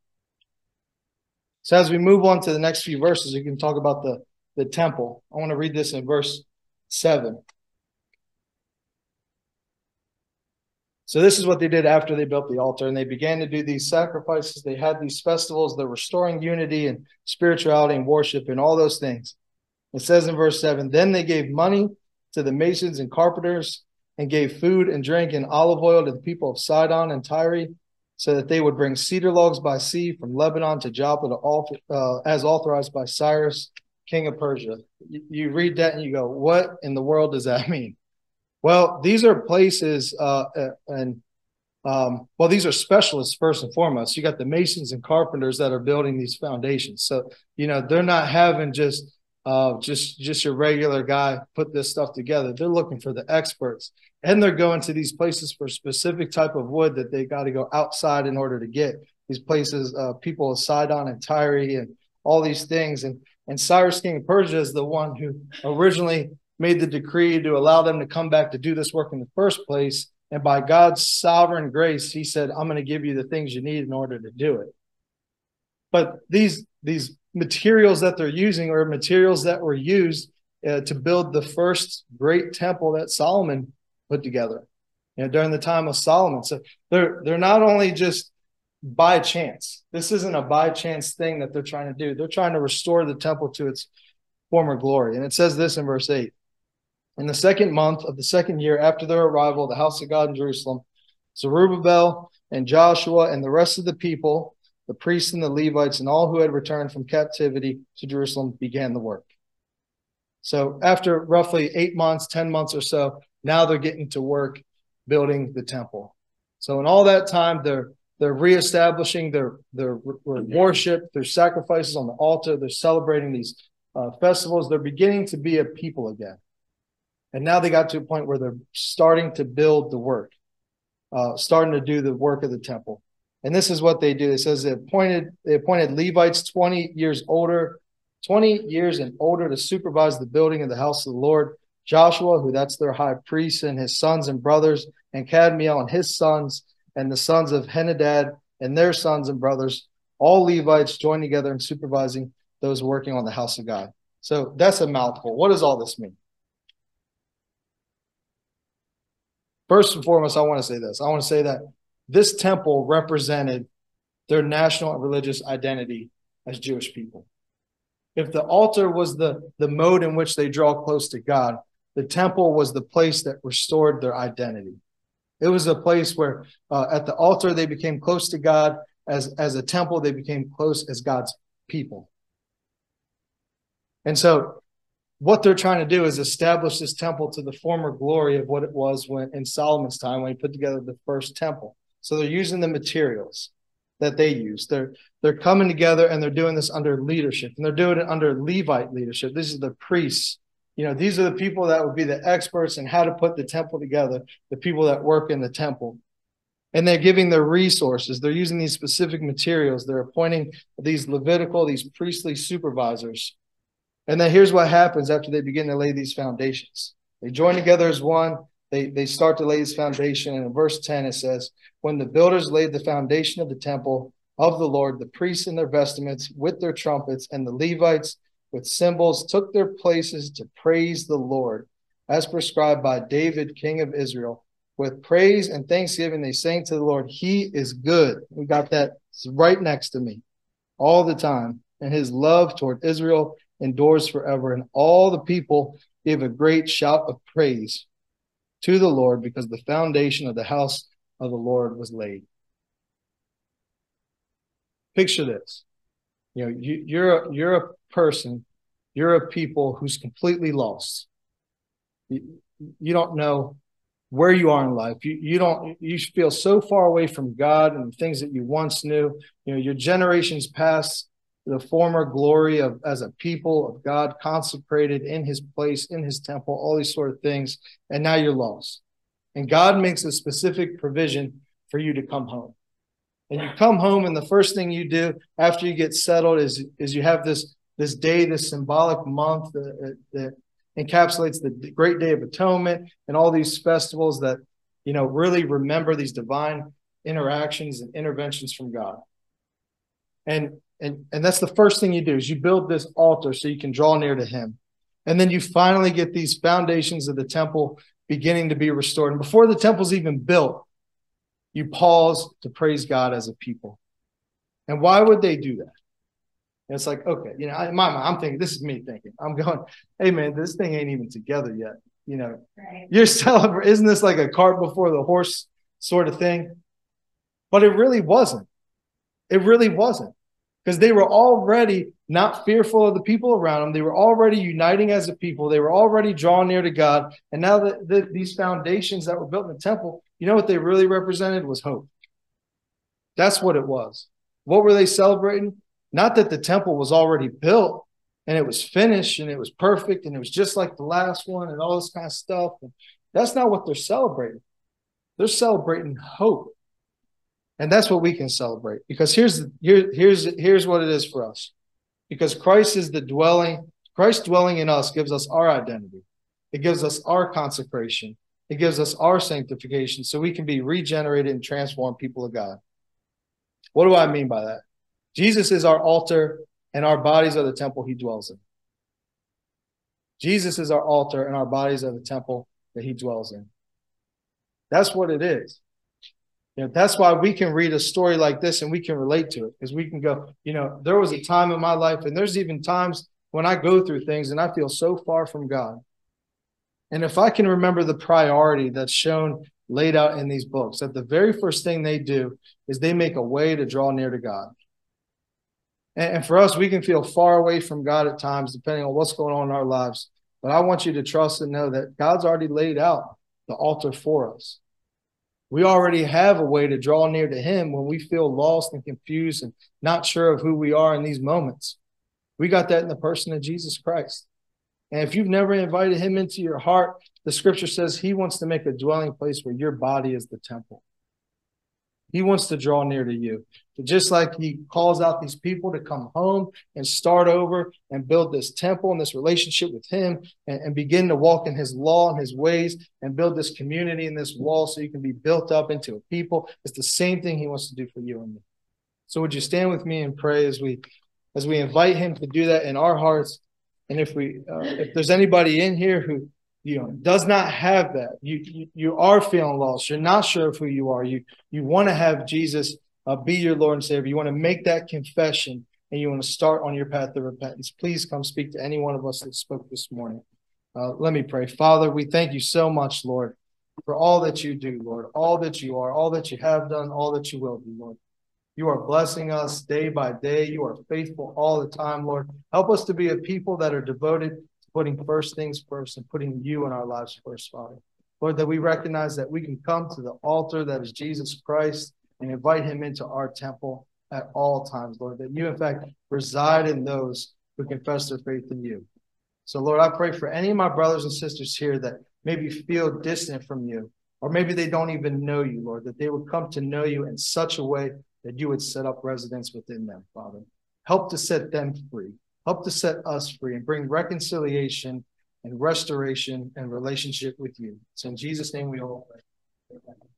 So as we move on to the next few verses, you can talk about the, the temple. I want to read this in verse seven. It So this is what they did after they built the altar, and they began to do these sacrifices. They had these festivals. They're restoring unity and spirituality and worship and all those things. It says in verse seven, then they gave money to the masons and carpenters and gave food and drink and olive oil to the people of Sidon and Tyre, so that they would bring cedar logs by sea from Lebanon to Joppa to, uh, as authorized by Cyrus, king of Persia. You, you read that and you go, what in the world does that mean? Well, these are places, uh, and um, well, these are specialists first and foremost. You got the masons and carpenters that are building these foundations. So, you know, they're not having just uh, just just your regular guy put this stuff together. They're looking for the experts, and they're going to these places for a specific type of wood that they got to go outside in order to get. These places, uh, people of Sidon and Tyre and all these things. And, and Cyrus, king of Persia, is the one who originally made the decree to allow them to come back to do this work in the first place. And by God's sovereign grace, he said, I'm going to give you the things you need in order to do it. But these, these materials that they're using are materials that were used uh, to build the first great temple that Solomon put together, you know, during the time of Solomon. So they're, they're not only just by chance. This isn't a by chance thing that they're trying to do. They're trying to restore the temple to its former glory. And it says this in verse eight. In the second month of the second year after their arrival at the house of God in Jerusalem, Zerubbabel and Joshua and the rest of the people, the priests and the Levites and all who had returned from captivity to Jerusalem began the work. So after roughly eight months, ten months or so, now they're getting to work building the temple. So in all that time, they're they're reestablishing their, their worship, their sacrifices on the altar. They're celebrating these uh, festivals. They're beginning to be a people again. And now they got to a point where they're starting to build the work, uh, starting to do the work of the temple. And this is what they do. It says they appointed, they appointed Levites twenty years older, twenty years and older to supervise the building of the house of the Lord. Joshua, who that's their high priest, and his sons and brothers, and Kadmiel and his sons, and the sons of Henadad and their sons and brothers, all Levites joined together in supervising those working on the house of God. So that's a mouthful. What does all this mean? First and foremost, I want to say this. I want to say that this temple represented their national and religious identity as Jewish people. If the altar was the, the mode in which they draw close to God, the temple was the place that restored their identity. It was a place where uh, at the altar they became close to God. As, as a temple, they became close as God's people. And so what they're trying to do is establish this temple to the former glory of what it was when in Solomon's time when he put together the first temple. So they're using the materials that they use. They're they're coming together and they're doing this under leadership, and they're doing it under Levite leadership. This is the priests. You know, these are the people that would be the experts in how to put the temple together, the people that work in the temple. And they're giving their resources. They're using these specific materials. They're appointing these Levitical, these priestly supervisors. And then here's what happens after they begin to lay these foundations. They join together as one. They, they start to lay this foundation. And in verse ten, it says, when the builders laid the foundation of the temple of the Lord, the priests in their vestments with their trumpets and the Levites with cymbals took their places to praise the Lord, as prescribed by David, king of Israel. With praise and thanksgiving, they sang to the Lord, he is good. We got that right next to me all the time. And his love toward Israel endures forever. And all the people gave a great shout of praise to the Lord because the foundation of the house of the Lord was laid. Picture this. You know, you, you're, a, you're a person, you're a people who's completely lost. You, you don't know where you are in life. You, you don't, you feel so far away from God and the things that you once knew. You know, your generations past the former glory of as a people of God, consecrated in his place, in his temple, all these sort of things. And now you're lost. And God makes a specific provision for you to come home. And you come home, and the first thing you do after you get settled is, is you have this, this day, this symbolic month that, that encapsulates the great day of atonement and all these festivals that, you know, really remember these divine interactions and interventions from God. And And, and that's the first thing you do is you build this altar so you can draw near to him. And then you finally get these foundations of the temple beginning to be restored. And before the temple's even built, You pause to praise God as a people. And why would they do that? And it's like, okay, you know, in my mind, I'm thinking, this is me thinking. I'm going, hey, man, this thing ain't even together yet. You know, right. You're celebrating. Isn't this like a cart before the horse sort of thing? But it really wasn't. It really wasn't. Because they were already not fearful of the people around them. They were already uniting as a people. They were already drawn near to God. And now that the, these foundations that were built in the temple, you know what they really represented was hope. That's what it was. What were they celebrating? Not that the temple was already built and it was finished and it was perfect and it was just like the last one and all this kind of stuff. And that's not what they're celebrating. They're celebrating hope. And that's what we can celebrate, because here's here, here's here's what it is for us. Because Christ is the dwelling, Christ dwelling in us gives us our identity. It gives us our consecration. It gives us our sanctification so we can be regenerated and transformed people of God. What do I mean by that? Jesus is our altar and our bodies are the temple he dwells in. Jesus is our altar and our bodies are the temple that he dwells in. That's what it is. You know, that's why we can read a story like this and we can relate to it, because we can go, you know, there was a time in my life, and there's even times when I go through things and I feel so far from God. And if I can remember the priority that's shown, laid out in these books, that the very first thing they do is they make a way to draw near to God. And, and for us, we can feel far away from God at times, depending on what's going on in our lives. But I want you to trust and know that God's already laid out the altar for us. We already have a way to draw near to him when we feel lost and confused and not sure of who we are in these moments. We got that in the person of Jesus Christ. And if you've never invited him into your heart, the scripture says he wants to make a dwelling place where your body is the temple. He wants to draw near to you. But just like he calls out these people to come home and start over and build this temple and this relationship with him and, and begin to walk in his law and his ways and build this community and this wall so you can be built up into a people, it's the same thing he wants to do for you and me. So would you stand with me and pray as we as we invite him to do that in our hearts? And if we uh, if there's anybody in here who you know does not have that, you, you you are feeling lost, you're not sure of who you are, you you want to have Jesus uh, be your Lord and Savior, you want to make that confession and you want to start on your path of repentance, please come speak to any one of us that spoke this morning. Uh, let me pray. Father, we thank you so much, Lord, for all that you do, Lord, all that you are, all that you have done, all that you will do, Lord. You are blessing us day by day. You are faithful all the time, Lord. Help us to be a people that are devoted to putting first things first and putting you in our lives first, Father. Lord, that we recognize that we can come to the altar that is Jesus Christ and invite him into our temple at all times, Lord, that you, in fact, reside in those who confess their faith in you. So, Lord, I pray for any of my brothers and sisters here that maybe feel distant from you, or maybe they don't even know you, Lord, that they would come to know you in such a way that you would set up residence within them, Father. Help to set them free. Help to set us free and bring reconciliation and restoration and relationship with you. So in Jesus' name we all pray. Amen.